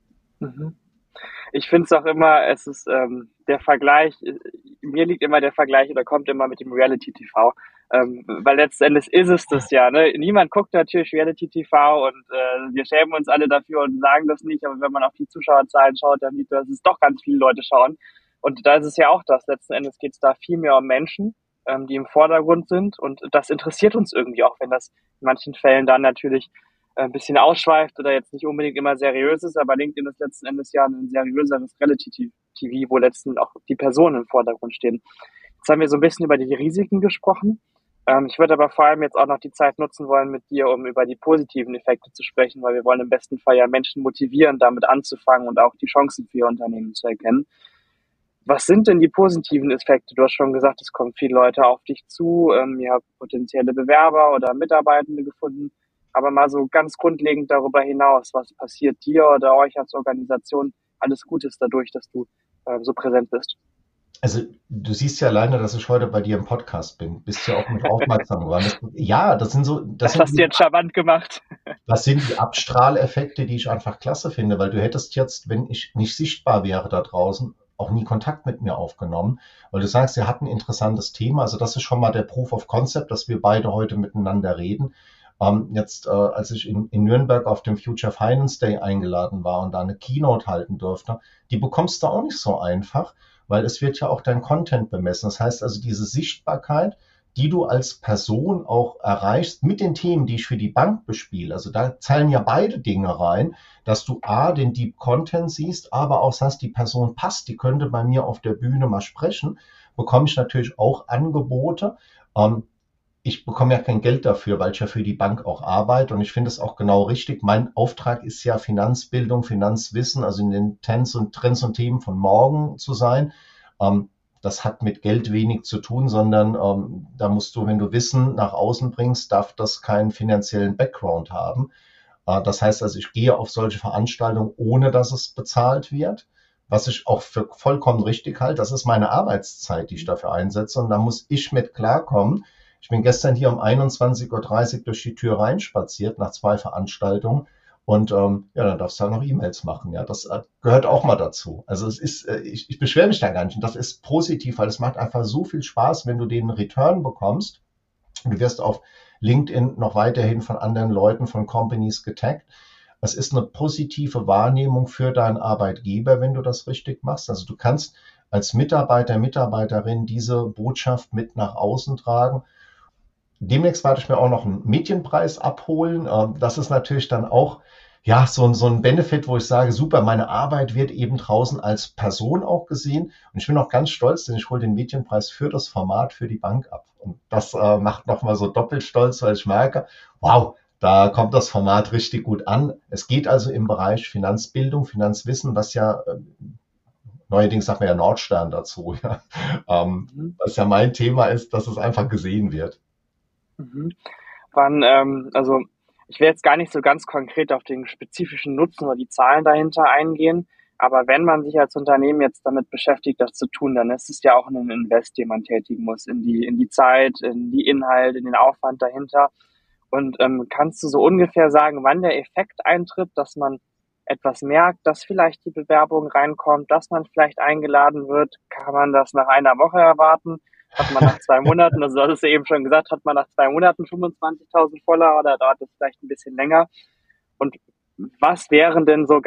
mhm. Ich finde es auch immer, es ist der Vergleich, mir liegt immer der Vergleich oder kommt immer mit dem Reality TV. Weil letzten Endes ist es das ja. Ne? Niemand guckt natürlich Reality TV und wir schämen uns alle dafür und sagen das nicht, aber wenn man auf die Zuschauerzahlen schaut, dann sieht man, dass es doch ganz viele Leute schauen. Und da ist es ja auch das. Letzten Endes geht es da viel mehr um Menschen, die im Vordergrund sind. Und das interessiert uns irgendwie auch, wenn das in manchen Fällen dann natürlich ein bisschen ausschweift oder jetzt nicht unbedingt immer seriös ist, aber LinkedIn ist letzten Endes ja ein seriöseres Reality-TV, wo letzten auch die Personen im Vordergrund stehen. Jetzt haben wir so ein bisschen über die Risiken gesprochen. Ich würde aber vor allem jetzt auch noch die Zeit nutzen wollen mit dir, um über die positiven Effekte zu sprechen, weil wir wollen im besten Fall ja Menschen motivieren, damit anzufangen und auch die Chancen für ihr Unternehmen zu erkennen. Was sind denn die positiven Effekte? Du hast schon gesagt, es kommen viele Leute auf dich zu, ihr habt potenzielle Bewerber oder Mitarbeitende gefunden, aber mal so ganz grundlegend darüber hinaus, was passiert dir oder euch als Organisation alles Gutes dadurch, dass du so präsent bist? Also du siehst ja alleine, dass ich heute bei dir im Podcast bin. Bist ja auch mit aufmerksam geworden. Ja, Das hast du jetzt charmant gemacht. das sind die Abstrahleffekte, die ich einfach klasse finde, weil du hättest jetzt, wenn ich nicht sichtbar wäre da draußen, auch nie Kontakt mit mir aufgenommen, weil du sagst, ihr habt ein interessantes Thema. Also das ist schon mal der Proof of Concept, dass wir beide heute miteinander reden. Jetzt, als ich in Nürnberg auf dem Future Finance Day eingeladen war und da eine Keynote halten durfte, die bekommst du auch nicht so einfach, weil es wird ja auch dein Content bemessen. Das heißt also, diese Sichtbarkeit, die du als Person auch erreichst mit den Themen, die ich für die Bank bespiele. Also da zählen ja beide Dinge rein, dass du A, den Deep Content siehst, aber auch sagst, die Person passt, die könnte bei mir auf der Bühne mal sprechen, bekomme ich natürlich auch Angebote. Ich bekomme ja kein Geld dafür, weil ich ja für die Bank auch arbeite und ich finde es auch genau richtig. Mein Auftrag ist ja Finanzbildung, Finanzwissen, also in den Trends und Themen von morgen zu sein. Das hat mit Geld wenig zu tun, sondern da musst du, wenn du Wissen nach außen bringst, darf das keinen finanziellen Background haben. Das heißt also, ich gehe auf solche Veranstaltungen, ohne dass es bezahlt wird, was ich auch für vollkommen richtig halte. Das ist meine Arbeitszeit, die ich dafür einsetze und da muss ich mit klarkommen. Ich bin gestern hier um 21:30 Uhr durch die Tür reinspaziert nach 2 Veranstaltungen und ja, dann darfst du halt noch E-Mails machen. Ja, das gehört auch mal dazu. Also es ist, ich beschwere mich da gar nicht und das ist positiv, weil es macht einfach so viel Spaß, wenn du den Return bekommst. Du wirst auf LinkedIn noch weiterhin von anderen Leuten, von Companies getaggt. Es ist eine positive Wahrnehmung für deinen Arbeitgeber, wenn du das richtig machst. Also du kannst als Mitarbeiter, Mitarbeiterin diese Botschaft mit nach außen tragen. Demnächst werde ich mir auch noch einen Medienpreis abholen. Das ist natürlich dann auch ja so ein Benefit, wo ich sage, super, meine Arbeit wird eben draußen als Person auch gesehen. Und ich bin auch ganz stolz, denn ich hole den Medienpreis für das Format für die Bank ab. Und das macht nochmal so doppelt stolz, weil ich merke, wow, da kommt das Format richtig gut an. Es geht also im Bereich Finanzbildung, Finanzwissen, was ja neuerdings sagt man ja Nordstern dazu, ja. Was ja mein Thema ist, dass es einfach gesehen wird. Mhm. Also ich will jetzt gar nicht so ganz konkret auf den spezifischen Nutzen oder die Zahlen dahinter eingehen, aber wenn man sich als Unternehmen jetzt damit beschäftigt, das zu tun, dann ist es ja auch ein Invest, den man tätigen muss in die Zeit, in die Inhalte, in den Aufwand dahinter. Und kannst du so ungefähr sagen, wann der Effekt eintritt, dass man etwas merkt, dass vielleicht die Bewerbung reinkommt, dass man vielleicht eingeladen wird? Kann man das nach einer Woche erwarten? Hat man nach 2 Monaten, also du hattest ja eben schon gesagt, hat man nach 2 Monaten 25.000 Follower oder dauert das vielleicht ein bisschen länger? Und was wären denn so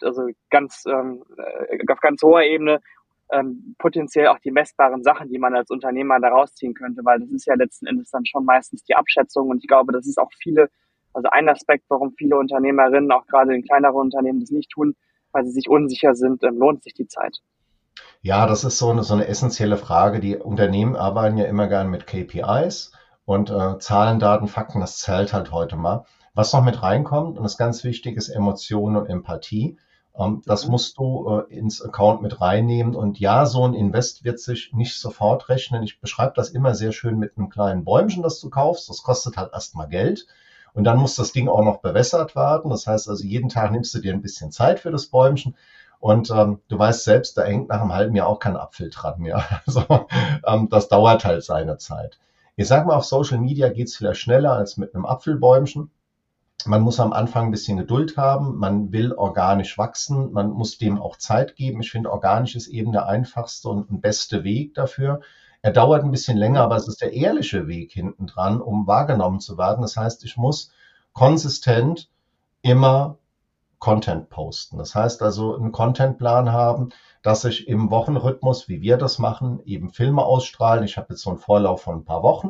auf ganz hoher Ebene potenziell auch die messbaren Sachen, die man als Unternehmer da rausziehen könnte, weil das ist ja letzten Endes dann schon meistens die Abschätzung und ich glaube, das ist auch also ein Aspekt, warum viele Unternehmerinnen, auch gerade in kleineren Unternehmen, das nicht tun, weil sie sich unsicher sind, lohnt sich die Zeit. Ja, das ist so eine essentielle Frage. Die Unternehmen arbeiten ja immer gern mit KPIs und Zahlen, Daten, Fakten, das zählt halt heute mal. Was noch mit reinkommt, und das ganz wichtig ist Emotionen und Empathie. Das Mhm. musst du ins Account mit reinnehmen. Und ja, so ein Invest wird sich nicht sofort rechnen. Ich beschreibe das immer sehr schön mit einem kleinen Bäumchen, das du kaufst. Das kostet halt erstmal Geld. Und dann muss das Ding auch noch bewässert werden. Das heißt also, jeden Tag nimmst du dir ein bisschen Zeit für das Bäumchen. Und du weißt selbst, da hängt nach einem halben Jahr auch kein Apfel dran. Ja. Also, das dauert halt seine Zeit. Ich sag mal, auf Social Media geht's vielleicht schneller als mit einem Apfelbäumchen. Man muss am Anfang ein bisschen Geduld haben. Man will organisch wachsen. Man muss dem auch Zeit geben. Ich finde, organisch ist eben der einfachste und beste Weg dafür. Er dauert ein bisschen länger, Mhm. aber es ist der ehrliche Weg hinten dran, um wahrgenommen zu werden. Das heißt, ich muss konsistent immer Content posten. Das heißt also, einen Contentplan haben, dass ich im Wochenrhythmus, wie wir das machen, eben Filme ausstrahlen. Ich habe jetzt so einen Vorlauf von ein paar Wochen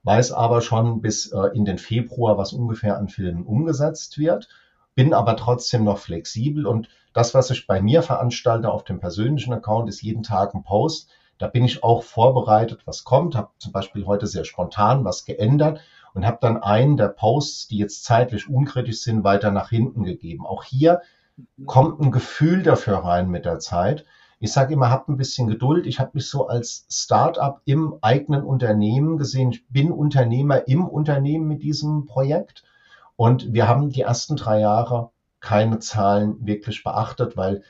weiß aber schon bis in den Februar, was ungefähr an Filmen umgesetzt wird, bin aber trotzdem noch flexibel und das, was ich bei mir veranstalte auf dem persönlichen Account, ist jeden Tag ein Post. Da bin ich auch vorbereitet, was kommt, habe zum Beispiel heute sehr spontan was geändert und habe dann einen der Posts, die jetzt zeitlich unkritisch sind, weiter nach hinten gegeben. Auch hier kommt ein Gefühl dafür rein mit der Zeit. Ich sage immer, habt ein bisschen Geduld. Ich habe mich so als Start-up im eigenen Unternehmen gesehen. Ich bin Unternehmer im Unternehmen mit diesem Projekt. Und wir haben die ersten 3 Jahre keine Zahlen wirklich beachtet, weil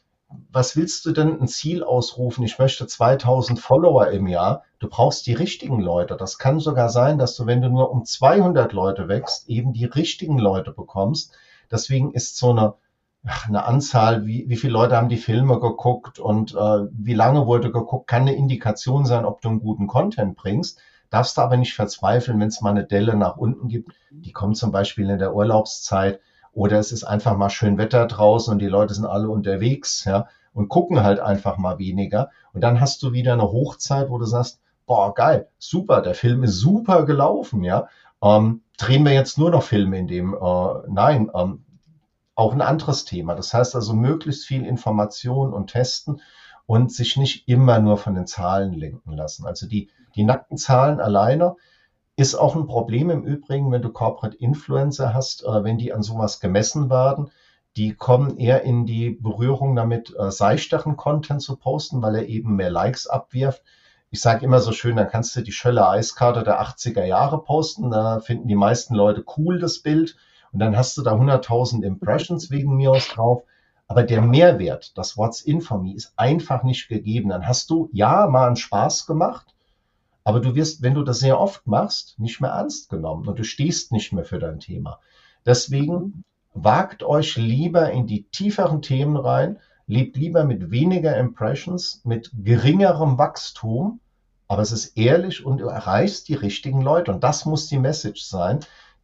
was willst du denn ein Ziel ausrufen? Ich möchte 2000 Follower im Jahr. Du brauchst die richtigen Leute. Das kann sogar sein, dass du, wenn du nur um 200 Leute wächst, eben die richtigen Leute bekommst. Deswegen ist so eine Anzahl, wie viele Leute haben die Filme geguckt und wie lange wurde geguckt, kann eine Indikation sein, ob du einen guten Content bringst. Darfst du aber nicht verzweifeln, wenn es mal eine Delle nach unten gibt. Die kommt zum Beispiel in der Urlaubszeit oder es ist einfach mal schön Wetter draußen und die Leute sind alle unterwegs, ja, und gucken halt einfach mal weniger. Und dann hast du wieder eine Hochzeit, wo du sagst, boah, geil, super, der Film ist super gelaufen, ja. Drehen wir jetzt nur noch Filme in dem? Nein, auch ein anderes Thema. Das heißt also möglichst viel Information und testen und sich nicht immer nur von den Zahlen lenken lassen. Also die nackten Zahlen alleine ist auch ein Problem im Übrigen, wenn du Corporate Influencer hast, wenn die an sowas gemessen werden. Die kommen eher in die Berührung damit, seichteren Content zu posten, weil er eben mehr Likes abwirft. Ich sage immer so schön, dann kannst du die Schöller Eiskarte der 80er Jahre posten. Da finden die meisten Leute cool das Bild. Und dann hast du da 100.000 Impressions wegen mir aus drauf. Aber der Mehrwert, das What's in for me, ist einfach nicht gegeben. Dann hast du ja mal einen Spaß gemacht, aber du wirst, wenn du das sehr oft machst, nicht mehr ernst genommen und du stehst nicht mehr für dein Thema. Deswegen wagt euch lieber in die tieferen Themen rein, lebt lieber mit weniger Impressions, mit geringerem Wachstum, aber es ist ehrlich und du erreichst die richtigen Leute. Und das muss die Message sein.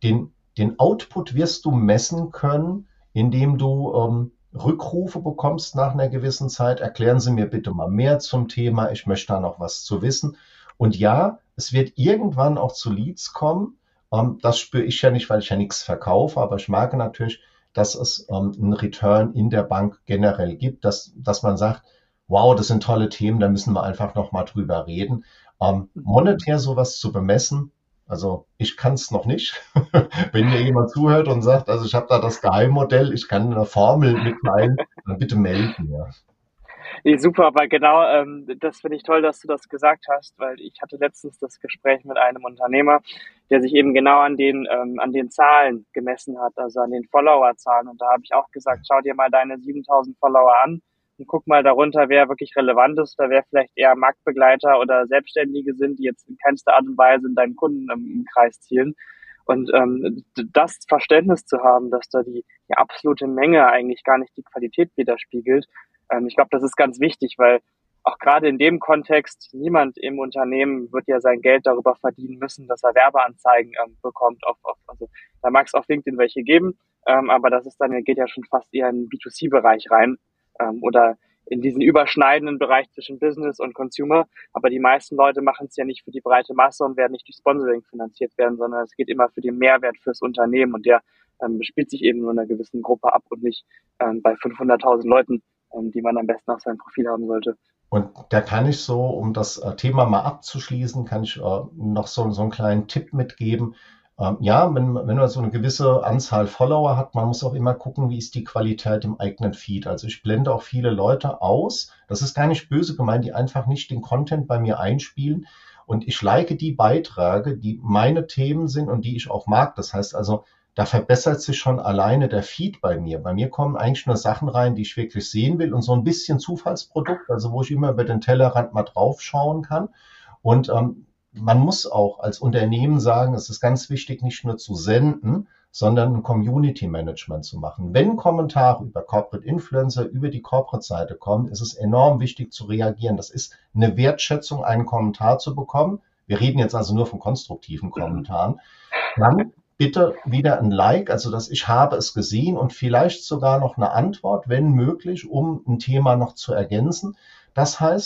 Den Output wirst du messen können, indem du Rückrufe bekommst nach einer gewissen Zeit. Erklären Sie mir bitte mal mehr zum Thema. Ich möchte da noch was zu wissen. Und ja, es wird irgendwann auch zu Leads kommen. Das spüre ich ja nicht, weil ich ja nichts verkaufe, aber ich merke natürlich, dass es einen Return in der Bank generell gibt, dass man sagt, wow, das sind tolle Themen, da müssen wir einfach noch mal drüber reden. Monetär sowas zu bemessen, also ich kann es noch nicht. Wenn mir jemand zuhört und sagt, also ich habe da das Geheimmodell, ich kann eine Formel mitteilen, dann bitte melden. Ja. Nee, super, weil genau, das finde ich toll, dass du das gesagt hast, weil ich hatte letztens das Gespräch mit einem Unternehmer, der sich eben genau an den Zahlen gemessen hat, also an den Followerzahlen. Und da habe ich auch gesagt, schau dir mal deine 7.000 Follower an und guck mal darunter, wer wirklich relevant ist, oder wer vielleicht eher Marktbegleiter oder Selbstständige sind, die jetzt in keinster Art und Weise in deinen Kunden im Kreis zielen. Und das Verständnis zu haben, dass da die absolute Menge eigentlich gar nicht die Qualität widerspiegelt, ich glaube, das ist ganz wichtig, weil auch gerade in dem Kontext, niemand im Unternehmen wird ja sein Geld darüber verdienen müssen, dass er Werbeanzeigen bekommt. Also da mag es auf LinkedIn welche geben, aber das ist dann, geht ja schon fast eher in den B2C-Bereich rein oder in diesen überschneidenden Bereich zwischen Business und Consumer. Aber die meisten Leute machen es ja nicht für die breite Masse und werden nicht durch Sponsoring finanziert werden, sondern es geht immer für den Mehrwert fürs Unternehmen und der bespielt sich eben nur in einer gewissen Gruppe ab und nicht bei 500.000 Leuten, die man am besten auf seinem Profil haben sollte. Und da kann ich so, um das Thema mal abzuschließen, kann ich noch so einen kleinen Tipp mitgeben. Ja, wenn man so eine gewisse Anzahl Follower hat, man muss auch immer gucken, wie ist die Qualität im eigenen Feed. Also ich blende auch viele Leute aus. Das ist gar nicht böse gemeint, die einfach nicht den Content bei mir einspielen. Und ich like die Beiträge, die meine Themen sind und die ich auch mag. Das heißt also, da verbessert sich schon alleine der Feed bei mir. Bei mir kommen eigentlich nur Sachen rein, die ich wirklich sehen will und so ein bisschen Zufallsprodukt, also wo ich immer über den Tellerrand mal drauf schauen kann. Und man muss auch als Unternehmen sagen, es ist ganz wichtig, nicht nur zu senden, sondern ein Community Management zu machen. Wenn Kommentare über Corporate Influencer, über die Corporate-Seite kommen, ist es enorm wichtig zu reagieren. Das ist eine Wertschätzung, einen Kommentar zu bekommen. Wir reden jetzt also nur von konstruktiven Kommentaren. Dann bitte wieder ein Like, also dass ich habe es gesehen und vielleicht sogar noch eine Antwort, wenn möglich, um ein Thema noch zu ergänzen. Das heißt,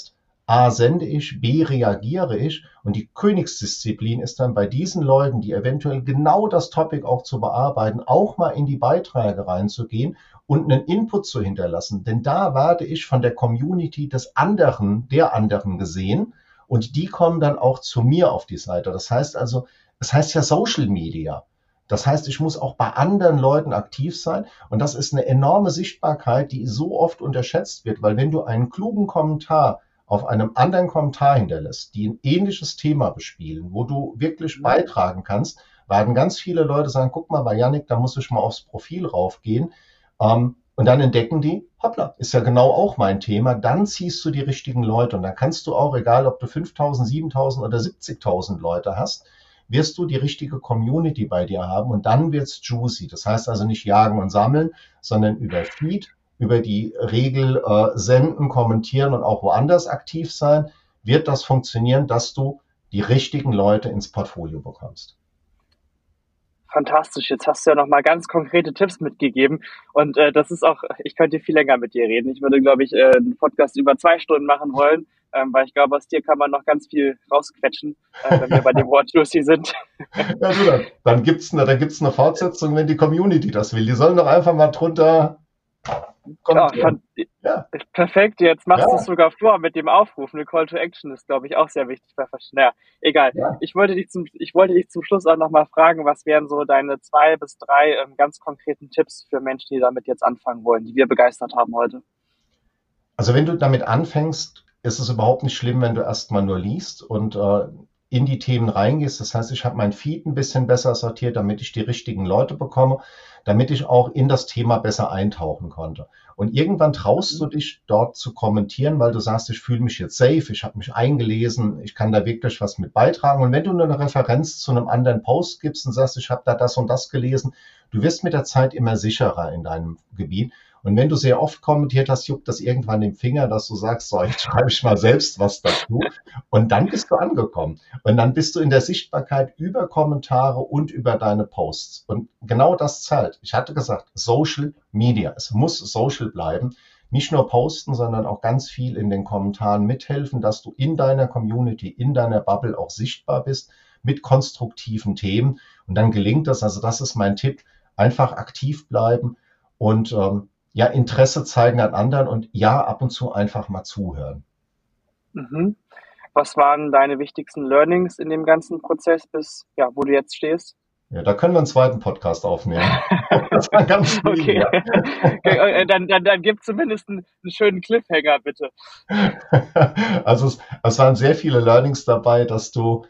A, sende ich, B, reagiere ich. Und die Königsdisziplin ist dann bei diesen Leuten, die eventuell genau das Topic auch zu bearbeiten, auch mal in die Beiträge reinzugehen und einen Input zu hinterlassen. Denn da werde ich von der Community der anderen gesehen und die kommen dann auch zu mir auf die Seite. Das heißt also, es heißt ja Social Media. Das heißt, ich muss auch bei anderen Leuten aktiv sein und das ist eine enorme Sichtbarkeit, die so oft unterschätzt wird, weil wenn du einen klugen Kommentar auf einem anderen Kommentar hinterlässt, die ein ähnliches Thema bespielen, wo du wirklich beitragen kannst, werden ganz viele Leute sagen, guck mal, bei Yannick, da muss ich mal aufs Profil raufgehen. Und dann entdecken die, hoppla, ist ja genau auch mein Thema, dann ziehst du die richtigen Leute und dann kannst du auch, egal ob du 5.000, 7.000 oder 70.000 Leute hast, wirst du die richtige Community bei dir haben und dann wird's juicy. Das heißt also nicht jagen und sammeln, sondern über Feed, über die Regel senden, kommentieren und auch woanders aktiv sein, wird das funktionieren, dass du die richtigen Leute ins Portfolio bekommst. Fantastisch, jetzt hast du ja nochmal ganz konkrete Tipps mitgegeben und das ist auch, ich könnte viel länger mit dir reden. Ich würde, glaube ich, einen Podcast über 2 Stunden machen wollen, weil ich glaube, aus dir kann man noch ganz viel rausquetschen, wenn wir bei dem Wort Juicy sind. Ja, du, dann gibt's eine Fortsetzung, wenn die Community das will. Die sollen doch einfach mal drunter Ja, kommentieren. Ja, perfekt, jetzt machst du es ja, sogar vor mit dem Aufruf. Eine Call to Action ist, glaube ich, auch sehr wichtig bei verschiedenen. Naja, egal. ja. Ich wollte dich zum Schluss auch nochmal fragen, was wären so deine 2 bis 3 ganz konkreten Tipps für Menschen, die damit jetzt anfangen wollen, die wir begeistert haben heute? Also wenn du damit anfängst, ist es überhaupt nicht schlimm, wenn du erstmal nur liest und in die Themen reingehst. Das heißt, ich habe mein Feed ein bisschen besser sortiert, damit ich die richtigen Leute bekomme, damit ich auch in das Thema besser eintauchen konnte. Und irgendwann traust du Mhm. dich dort zu kommentieren, weil du sagst, ich fühle mich jetzt safe, ich habe mich eingelesen, ich kann da wirklich was mit beitragen. Und wenn du eine Referenz zu einem anderen Post gibst und sagst, ich habe da das und das gelesen, du wirst mit der Zeit immer sicherer in deinem Gebiet. Und wenn du sehr oft kommentiert hast, juckt das irgendwann im Finger, dass du sagst, so, jetzt schreibe ich mal selbst was dazu. Und dann bist du angekommen. Und dann bist du in der Sichtbarkeit über Kommentare und über deine Posts. Und genau das zählt. Ich hatte gesagt, Social Media. Es muss social bleiben. Nicht nur posten, sondern auch ganz viel in den Kommentaren mithelfen, dass du in deiner Community, in deiner Bubble auch sichtbar bist mit konstruktiven Themen. Und dann gelingt das. Also das ist mein Tipp. Einfach aktiv bleiben und ja, Interesse zeigen an anderen und ja, ab und zu einfach mal zuhören. Mhm. Was waren deine wichtigsten Learnings in dem ganzen Prozess bis, ja, wo du jetzt stehst? Ja, da können wir einen zweiten Podcast aufnehmen. Das war ganz viel, Okay. ja. Okay, dann gib zumindest einen schönen Cliffhanger, bitte. Also es waren sehr viele Learnings dabei, dass du,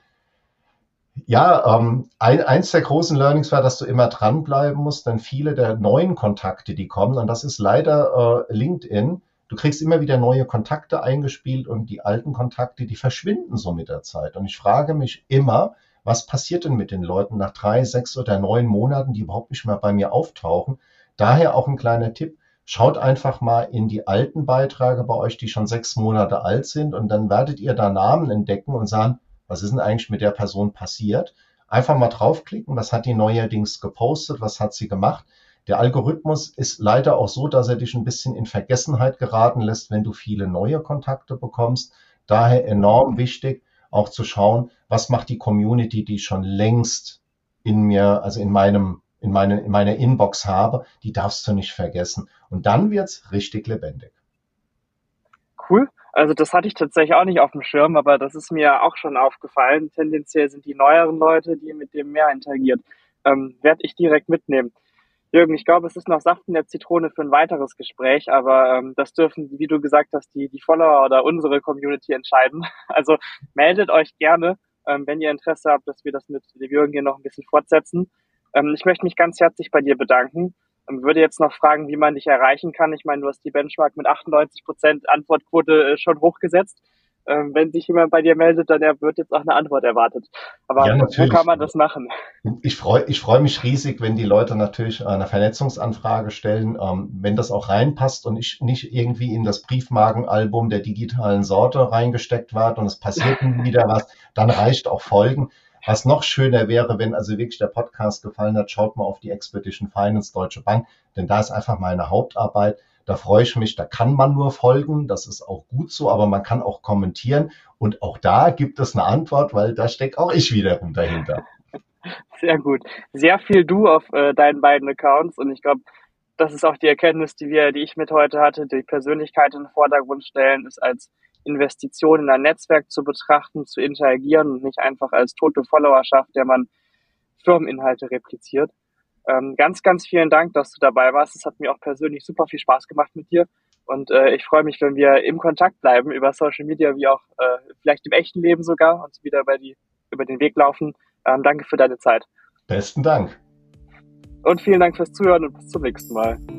ja, eins der großen Learnings war, dass du immer dranbleiben musst, denn viele der neuen Kontakte, die kommen, und das ist leider LinkedIn, du kriegst immer wieder neue Kontakte eingespielt und die alten Kontakte, die verschwinden so mit der Zeit. Und ich frage mich immer, was passiert denn mit den Leuten nach 3, 6 oder 9 Monaten, die überhaupt nicht mehr bei mir auftauchen? Daher auch ein kleiner Tipp. Schaut einfach mal in die alten Beiträge bei euch, die schon 6 Monate alt sind, und dann werdet ihr da Namen entdecken und sagen, was ist denn eigentlich mit der Person passiert? Einfach mal draufklicken, was hat die neuerdings gepostet, was hat sie gemacht? Der Algorithmus ist leider auch so, dass er dich ein bisschen in Vergessenheit geraten lässt, wenn du viele neue Kontakte bekommst. Daher enorm wichtig, auch zu schauen, was macht die Community, die ich schon längst in mir, also in meiner Inbox habe, die darfst du nicht vergessen. Und dann wird's richtig lebendig. Cool. Also das hatte ich tatsächlich auch nicht auf dem Schirm, aber das ist mir auch schon aufgefallen. Tendenziell sind die neueren Leute, die mit dem mehr interagiert, werde ich direkt mitnehmen. Jürgen, ich glaube, es ist noch Saft in der Zitrone für ein weiteres Gespräch, aber das dürfen, wie du gesagt hast, die Follower oder unsere Community entscheiden. Also meldet euch gerne, wenn ihr Interesse habt, dass wir das mit dem Jürgen hier noch ein bisschen fortsetzen. Ich möchte mich ganz herzlich bei dir bedanken. Würde jetzt noch fragen, wie man dich erreichen kann. Ich meine, du hast die Benchmark mit 98% Antwortquote schon hochgesetzt. Wenn sich jemand bei dir meldet, dann wird jetzt auch eine Antwort erwartet. Aber Ja, wo kann natürlich. man das machen? Ich freu mich riesig, wenn die Leute natürlich eine Vernetzungsanfrage stellen, wenn das auch reinpasst und ich nicht irgendwie in das Briefmarkenalbum der digitalen Sorte reingesteckt werde und es passiert nie wieder was, dann reicht auch Folgen. Was noch schöner wäre, wenn also wirklich der Podcast gefallen hat, schaut mal auf die Expedition Finance Deutsche Bank, denn da ist einfach meine Hauptarbeit. Da freue ich mich, da kann man nur folgen, das ist auch gut so, aber man kann auch kommentieren und auch da gibt es eine Antwort, weil da steckt auch ich wiederum dahinter. Sehr gut. Sehr viel Du auf deinen beiden Accounts und ich glaube, das ist auch die Erkenntnis, die ich mit heute hatte. Die Persönlichkeit in den Vordergrund stellen, ist als Investition in ein Netzwerk zu betrachten, zu interagieren und nicht einfach als tote Followerschaft, der man Firmeninhalte repliziert. Ganz, ganz vielen Dank, dass du dabei warst. Es hat mir auch persönlich super viel Spaß gemacht mit dir. Und ich freue mich, wenn wir im Kontakt bleiben über Social Media, wie auch vielleicht im echten Leben sogar, und wieder über den Weg laufen. Danke für deine Zeit. Besten Dank. Und vielen Dank fürs Zuhören und bis zum nächsten Mal.